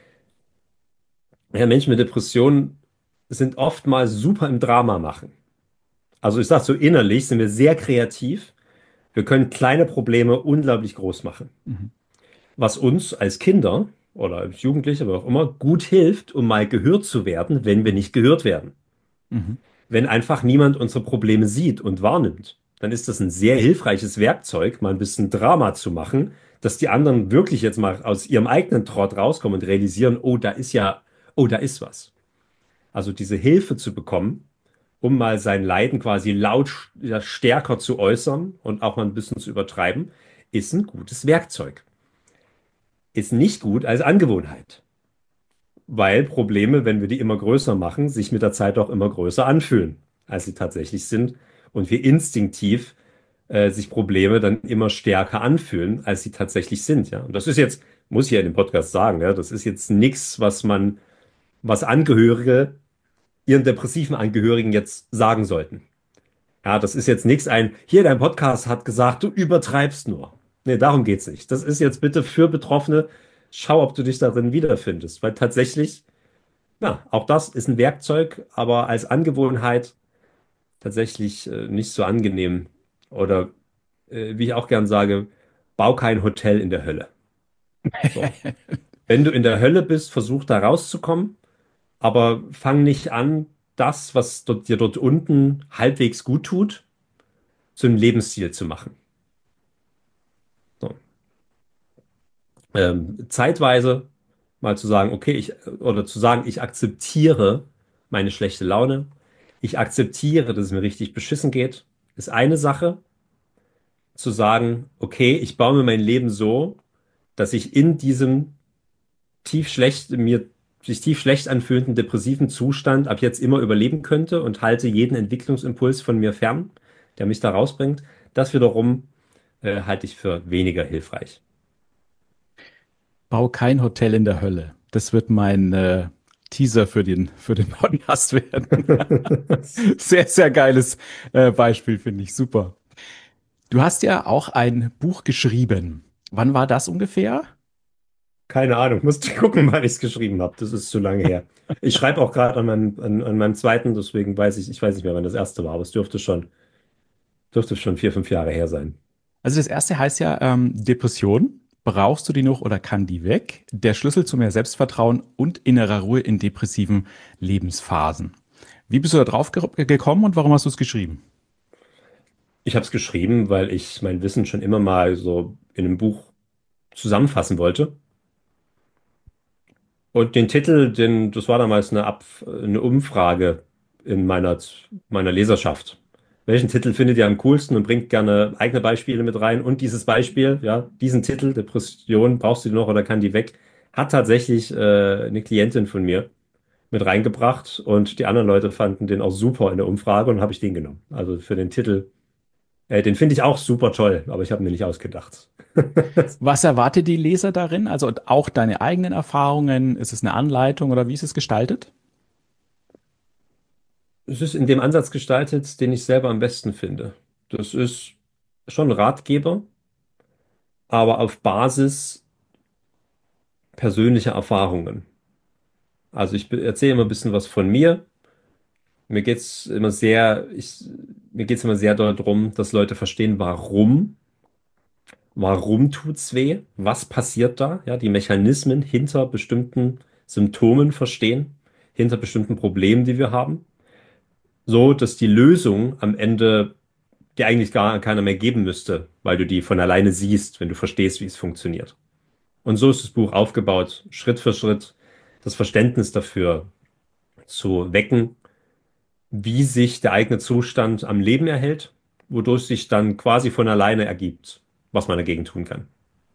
Ja, Menschen mit Depressionen sind oftmals super im Drama machen. Also ich sage so innerlich sind wir sehr kreativ. Wir können kleine Probleme unglaublich groß machen. Mhm. Was uns als Kinder oder als Jugendliche, aber auch immer, gut hilft, um mal gehört zu werden, wenn wir nicht gehört werden. Mhm. Wenn einfach niemand unsere Probleme sieht und wahrnimmt, dann ist das ein sehr hilfreiches Werkzeug, mal ein bisschen Drama zu machen, dass die anderen wirklich jetzt mal aus ihrem eigenen Trott rauskommen und realisieren, oh, da ist ja, oh, da ist was. Also diese Hilfe zu bekommen, um mal sein Leiden quasi laut ja, stärker zu äußern und auch mal ein bisschen zu übertreiben, ist ein gutes Werkzeug. Ist nicht gut als Angewohnheit. Weil Probleme, wenn wir die immer größer machen, sich mit der Zeit auch immer größer anfühlen, als sie tatsächlich sind. Und wir instinktiv äh, sich Probleme dann immer stärker anfühlen, als sie tatsächlich sind. Ja, und das ist jetzt, muss ich ja in dem Podcast sagen, ja, das ist jetzt nichts, was man, was Angehörige ihren depressiven Angehörigen jetzt sagen sollten. Ja, das ist jetzt nichts ein, hier dein Podcast hat gesagt, du übertreibst nur. Nee, darum geht's nicht. Das ist jetzt bitte für Betroffene. Schau, ob du dich darin wiederfindest, weil tatsächlich ja, auch das ist ein Werkzeug, aber als Angewohnheit tatsächlich äh, nicht so angenehm. Oder äh, wie ich auch gern sage, bau kein Hotel in der Hölle. So. Wenn du in der Hölle bist, versuch da rauszukommen, aber fang nicht an, das, was dort, dir dort unten halbwegs gut tut, zu einem Lebensstil zu machen. So. Ähm, zeitweise mal zu sagen, okay, ich, oder zu sagen, ich akzeptiere meine schlechte Laune, ich akzeptiere, dass es mir richtig beschissen geht, ist eine Sache. Zu sagen, okay, ich baue mir mein Leben so, dass ich in diesem tief schlecht, mir sich tief schlecht anfühlenden depressiven Zustand ab jetzt immer überleben könnte und halte jeden Entwicklungsimpuls von mir fern, der mich da rausbringt. Das wiederum äh, halte ich für weniger hilfreich. Bau kein Hotel in der Hölle. Das wird mein äh, Teaser für den, für den Podcast werden. Sehr, sehr geiles äh, Beispiel, finde ich. Super. Du hast ja auch ein Buch geschrieben. Wann war das ungefähr? Keine Ahnung, musste gucken, wann ich es geschrieben habe. Das ist zu lange her. Ich schreibe auch gerade an meinem, an, an meinem zweiten, deswegen weiß ich, ich weiß nicht mehr, wann das erste war, aber es dürfte schon, dürfte schon vier, fünf Jahre her sein. Also das erste heißt ja ähm, Depression. Brauchst du die noch oder kann die weg? Der Schlüssel zu mehr Selbstvertrauen und innerer Ruhe in depressiven Lebensphasen. Wie bist du da drauf ge gekommen und warum hast du es geschrieben? Ich habe es geschrieben, weil ich mein Wissen schon immer mal so in einem Buch zusammenfassen wollte. Und den Titel, den, das war damals eine, Ab, eine Umfrage in meiner, meiner Leserschaft. welchen Titel findet ihr am coolsten und bringt gerne eigene Beispiele mit rein. Und dieses Beispiel, ja, diesen Titel, Depression, brauchst du die noch oder kann die weg, hat tatsächlich äh, eine Klientin von mir mit reingebracht und die anderen Leute fanden den auch super in der Umfrage und habe ich den genommen. Also für den Titel, äh, den finde ich auch super toll, aber ich habe mir nicht ausgedacht. Was erwartet die Leser darin? Also auch deine eigenen Erfahrungen? Ist es eine Anleitung oder wie ist es gestaltet? Es ist in dem Ansatz gestaltet, den ich selber am besten finde. Das ist schon ein Ratgeber, aber auf Basis persönlicher Erfahrungen. Also ich be- erzähle immer ein bisschen was von mir. Mir geht's immer sehr, ich, mir geht's immer sehr darum, dass Leute verstehen, warum, warum tut's weh, was passiert da, ja, die Mechanismen hinter bestimmten Symptomen verstehen, hinter bestimmten Problemen, die wir haben, so dass die Lösung am Ende dir eigentlich gar keiner mehr geben müsste, weil du die von alleine siehst, wenn du verstehst, wie es funktioniert. Und so ist das Buch aufgebaut, Schritt für Schritt das Verständnis dafür zu wecken, wie sich der eigene Zustand am Leben erhält, wodurch sich dann quasi von alleine ergibt, was man dagegen tun kann.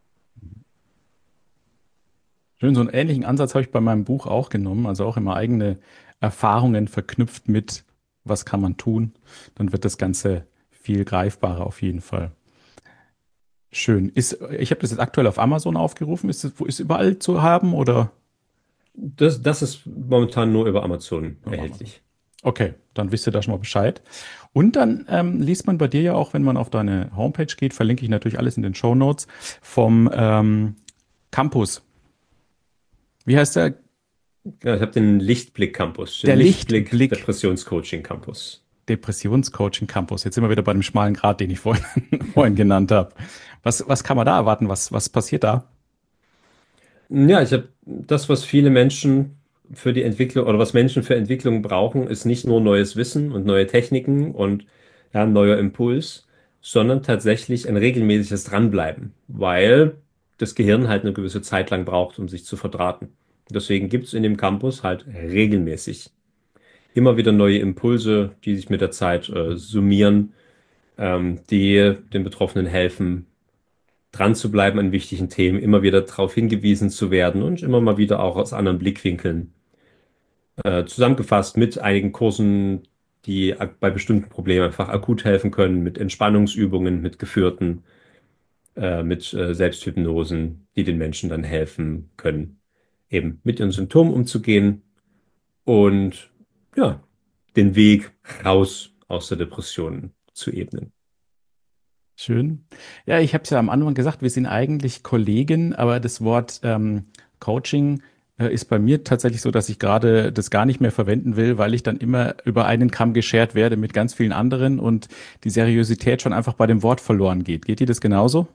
Schön, so einen ähnlichen Ansatz habe ich bei meinem Buch auch genommen, also auch immer eigene Erfahrungen verknüpft mit, was kann man tun. Dann wird das Ganze viel greifbarer auf jeden Fall. Schön. Ist, ich habe das jetzt aktuell auf Amazon aufgerufen. Ist es, wo ist überall zu haben oder Das, das ist momentan nur über Amazon nur auf Amazon? erhältlich. Okay, dann wisst ihr da schon mal Bescheid. Und dann ähm, liest man bei dir ja auch, wenn man auf deine Homepage geht, verlinke ich natürlich alles in den Show Notes vom ähm, Campus. Wie heißt der? Ja, ich habe den Lichtblick Campus, den Der Lichtblick Lichtblick Depressionscoaching Campus. Depressionscoaching Campus. Jetzt sind wir wieder bei dem schmalen Grat, den ich vorhin, vorhin genannt habe. Was, was kann man da erwarten? Was, was passiert da? Ja, ich habe das, was viele Menschen für die Entwicklung oder was Menschen für Entwicklung brauchen, ist nicht nur neues Wissen und neue Techniken und ja, ein neuer Impuls, sondern tatsächlich ein regelmäßiges Dranbleiben, weil das Gehirn halt eine gewisse Zeit lang braucht, um sich zu verdrahten. Deswegen gibt es in dem Campus halt regelmäßig immer wieder neue Impulse, die sich mit der Zeit äh, summieren, ähm, die den Betroffenen helfen, dran zu bleiben an wichtigen Themen, immer wieder darauf hingewiesen zu werden und immer mal wieder auch aus anderen Blickwinkeln äh, zusammengefasst mit einigen Kursen, die ak- bei bestimmten Problemen einfach akut helfen können, mit Entspannungsübungen, mit geführten, äh, mit äh, Selbsthypnosen, die den Menschen dann helfen können, eben mit ihren Symptomen umzugehen und ja, den Weg raus aus der Depression zu ebnen. Schön. Ja, ich habe es ja am Anfang gesagt, wir sind eigentlich Kollegen, aber das Wort ähm, Coaching äh, ist bei mir tatsächlich so, dass ich gerade das gar nicht mehr verwenden will, weil ich dann immer über einen Kamm geschert werde mit ganz vielen anderen und die Seriosität schon einfach bei dem Wort verloren geht. Geht dir das genauso?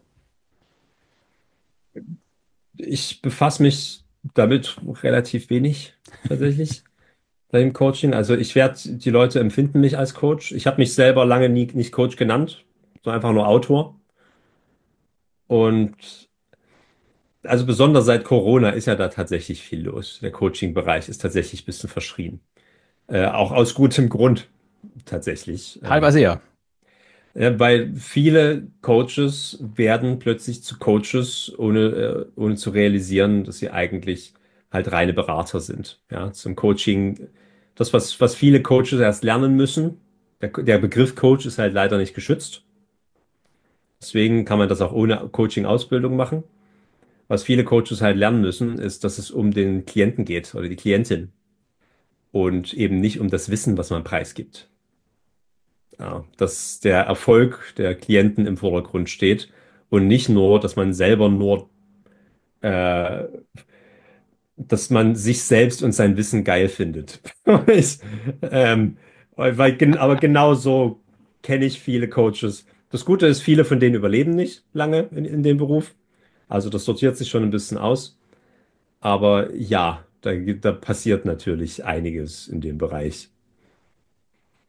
Ich befasse mich damit relativ wenig tatsächlich beim Coaching. Also ich werde, die Leute empfinden mich als Coach. Ich habe mich selber lange nie nicht Coach genannt, sondern einfach nur Autor. Und also besonders seit Corona ist ja da tatsächlich viel los. Der Coaching-Bereich ist tatsächlich ein bisschen verschrien. Äh, auch aus gutem Grund tatsächlich. Ähm, Teilweise ja. ja, weil viele Coaches werden plötzlich zu Coaches, ohne, äh, ohne zu realisieren, dass sie eigentlich halt reine Berater sind. Ja, zum Coaching, das, was, was viele Coaches erst lernen müssen. Der, der Begriff Coach ist halt leider nicht geschützt. Deswegen kann man das auch ohne Coaching-Ausbildung machen. Was viele Coaches halt lernen müssen, ist, dass es um den Klienten geht oder die Klientin und eben nicht um das Wissen, was man preisgibt. Ja, dass der Erfolg der Klienten im Vordergrund steht und nicht nur, dass man selber nur, äh, dass man sich selbst und sein Wissen geil findet. Ich, ähm, weil, gen- aber genau so kenne ich viele Coaches. Das Gute ist, viele von denen überleben nicht lange in, in dem Beruf. Also das sortiert sich schon ein bisschen aus. Aber ja, da, gibt- da passiert natürlich einiges in dem Bereich.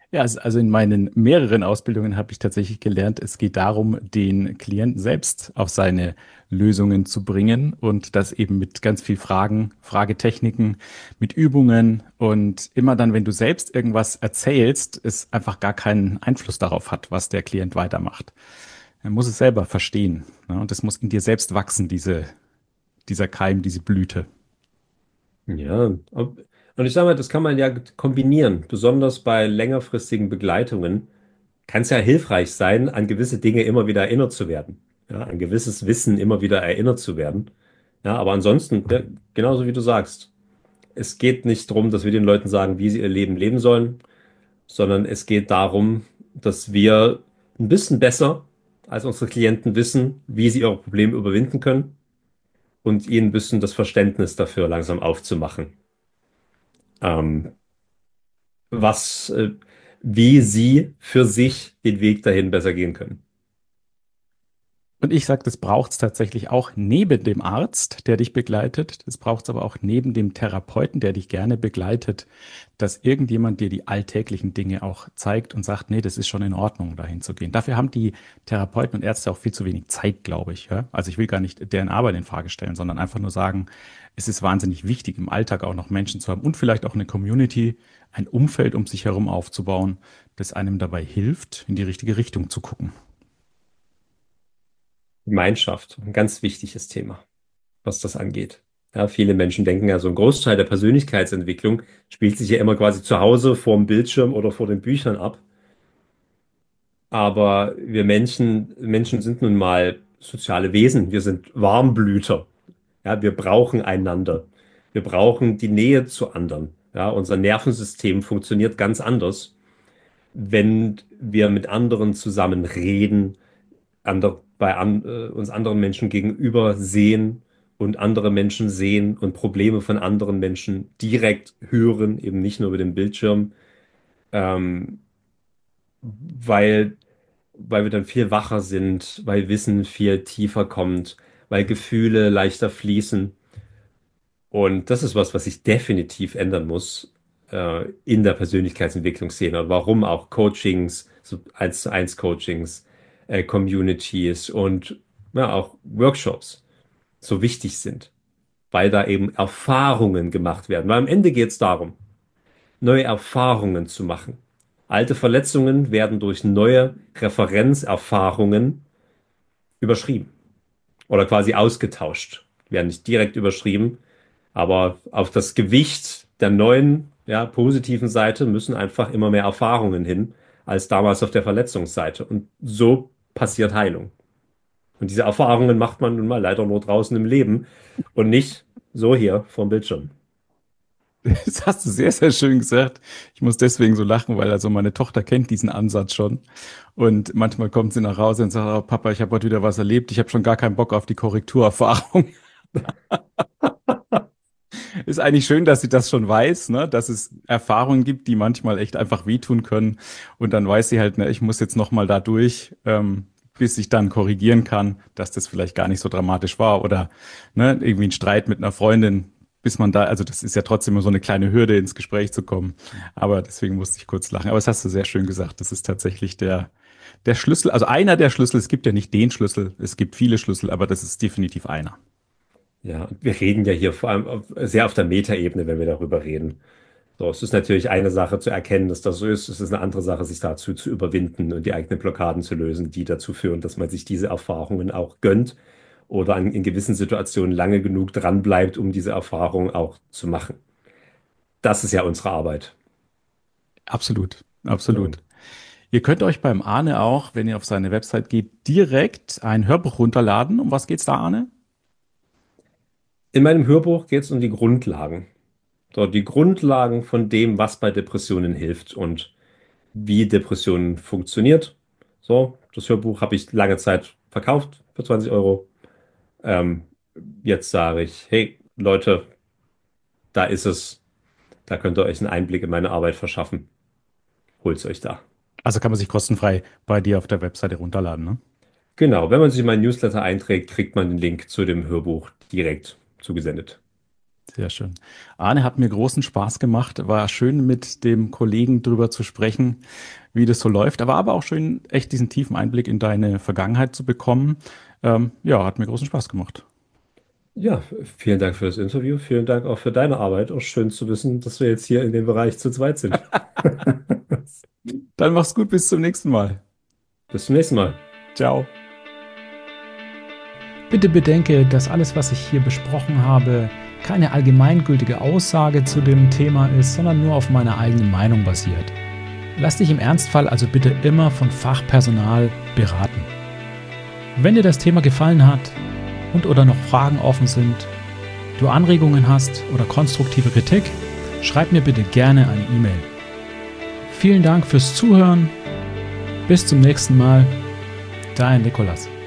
Ja, also also in meinen mehreren Ausbildungen habe ich tatsächlich gelernt, es geht darum, den Klienten selbst auf seine Lösungen zu bringen und das eben mit ganz viel Fragen, Fragetechniken, mit Übungen und immer dann, wenn du selbst irgendwas erzählst, es einfach gar keinen Einfluss darauf hat, was der Klient weitermacht. Er muss es selber verstehen, ne? Und das muss in dir selbst wachsen, diese, dieser Keim, diese Blüte. Ja, ob- und ich sage mal, das kann man ja kombinieren, besonders bei längerfristigen Begleitungen. Kann es ja hilfreich sein, an gewisse Dinge immer wieder erinnert zu werden. Ja, an gewisses Wissen immer wieder erinnert zu werden. Ja, aber ansonsten, ja, genauso wie du sagst, es geht nicht darum, dass wir den Leuten sagen, wie sie ihr Leben leben sollen, sondern es geht darum, dass wir ein bisschen besser als unsere Klienten wissen, wie sie ihre Probleme überwinden können und ihnen ein bisschen das Verständnis dafür langsam aufzumachen. Ähm, was, äh, Wie sie für sich den Weg dahin besser gehen können. Und ich sage, das braucht es tatsächlich auch neben dem Arzt, der dich begleitet. Das braucht es aber auch neben dem Therapeuten, der dich gerne begleitet, dass irgendjemand dir die alltäglichen Dinge auch zeigt und sagt, nee, das ist schon in Ordnung, dahin zu gehen. Dafür haben die Therapeuten und Ärzte auch viel zu wenig Zeit, glaube ich. Ja? Also ich will gar nicht deren Arbeit in Frage stellen, sondern einfach nur sagen, es ist wahnsinnig wichtig, im Alltag auch noch Menschen zu haben und vielleicht auch eine Community, ein Umfeld um sich herum aufzubauen, das einem dabei hilft, in die richtige Richtung zu gucken. Gemeinschaft, ein ganz wichtiges Thema, was das angeht. Ja, viele Menschen denken ja, so ein Großteil der Persönlichkeitsentwicklung spielt sich ja immer quasi zu Hause vor dem Bildschirm oder vor den Büchern ab. Aber wir Menschen, Menschen sind nun mal soziale Wesen. Wir sind Warmblüter. Ja, wir brauchen einander. Wir brauchen die Nähe zu anderen. Ja, unser Nervensystem funktioniert ganz anders, wenn wir mit anderen zusammen reden, ander, bei an, äh, uns anderen Menschen gegenüber sehen und andere Menschen sehen und Probleme von anderen Menschen direkt hören, eben nicht nur über den Bildschirm, ähm, weil, weil wir dann viel wacher sind, weil Wissen viel tiefer kommt, weil Gefühle leichter fließen. Und das ist was, was sich definitiv ändern muss äh, in der Persönlichkeitsentwicklungsszene. Und warum auch Coachings, so eins zu eins Coachings, äh, Communities und ja, auch Workshops so wichtig sind, weil da eben Erfahrungen gemacht werden. Weil am Ende geht es darum, neue Erfahrungen zu machen. Alte Verletzungen werden durch neue Referenzerfahrungen überschrieben oder quasi ausgetauscht. Werden nicht direkt überschrieben, aber auf das Gewicht der neuen, ja, positiven Seite müssen einfach immer mehr Erfahrungen hin als damals auf der Verletzungsseite. Und so passiert Heilung. Und diese Erfahrungen macht man nun mal leider nur draußen im Leben und nicht so hier vorm Bildschirm. Das hast du sehr, sehr schön gesagt. Ich muss deswegen so lachen, weil also meine Tochter kennt diesen Ansatz schon. Und manchmal kommt sie nach Hause und sagt, oh, Papa, ich habe heute wieder was erlebt. Ich habe schon gar keinen Bock auf die Korrekturerfahrung. Ist eigentlich schön, dass sie das schon weiß, ne? Dass es Erfahrungen gibt, die manchmal echt einfach wehtun können. Und dann weiß sie halt, ne, ich muss jetzt noch mal da durch, ähm, bis ich dann korrigieren kann, dass das vielleicht gar nicht so dramatisch war. Oder ne, irgendwie ein Streit mit einer Freundin, bis man da, also das ist ja trotzdem immer so eine kleine Hürde, ins Gespräch zu kommen. Aber deswegen musste ich kurz lachen. Aber das hast du sehr schön gesagt. Das ist tatsächlich der, der Schlüssel, also einer der Schlüssel. Es gibt ja nicht den Schlüssel, es gibt viele Schlüssel, aber das ist definitiv einer. Ja, und wir reden ja hier vor allem auf, sehr auf der Metaebene, wenn wir darüber reden. So, es ist natürlich eine Sache zu erkennen, dass das so ist. Es ist eine andere Sache, sich dazu zu überwinden und die eigenen Blockaden zu lösen, die dazu führen, dass man sich diese Erfahrungen auch gönnt oder an, in gewissen Situationen lange genug dranbleibt, um diese Erfahrung auch zu machen. Das ist ja unsere Arbeit. Absolut, Ja. absolut. Ihr könnt euch beim Arne auch, wenn ihr auf seine Website geht, direkt ein Hörbuch runterladen. Um was geht's da, Arne? In meinem Hörbuch geht es um die Grundlagen. So, die Grundlagen von dem, was bei Depressionen hilft und wie Depressionen funktioniert. So, das Hörbuch habe ich lange Zeit verkauft für zwanzig Euro. Ähm, Jetzt sage ich, hey Leute, da ist es. Da könnt ihr euch einen Einblick in meine Arbeit verschaffen. Holt's euch da. Also kann man sich kostenfrei bei dir auf der Webseite runterladen, ne? Genau, wenn man sich in meinen Newsletter einträgt, kriegt man den Link zu dem Hörbuch direkt zugesendet. Sehr schön. Arne, hat mir großen Spaß gemacht. War schön, mit dem Kollegen drüber zu sprechen, wie das so läuft. Aber aber auch schön, echt diesen tiefen Einblick in deine Vergangenheit zu bekommen. Ähm, ja, hat mir großen Spaß gemacht. Ja, vielen Dank für das Interview. Vielen Dank auch für deine Arbeit. Auch schön zu wissen, dass wir jetzt hier in dem Bereich zu zweit sind. Dann mach's gut, bis zum nächsten Mal. Bis zum nächsten Mal. Ciao. Bitte bedenke, dass alles, was ich hier besprochen habe, keine allgemeingültige Aussage zu dem Thema ist, sondern nur auf meiner eigenen Meinung basiert. Lass dich im Ernstfall also bitte immer von Fachpersonal beraten. Wenn dir das Thema gefallen hat und oder noch Fragen offen sind, du Anregungen hast oder konstruktive Kritik, schreib mir bitte gerne eine E-Mail. Vielen Dank fürs Zuhören. Bis zum nächsten Mal. Dein Nikolas.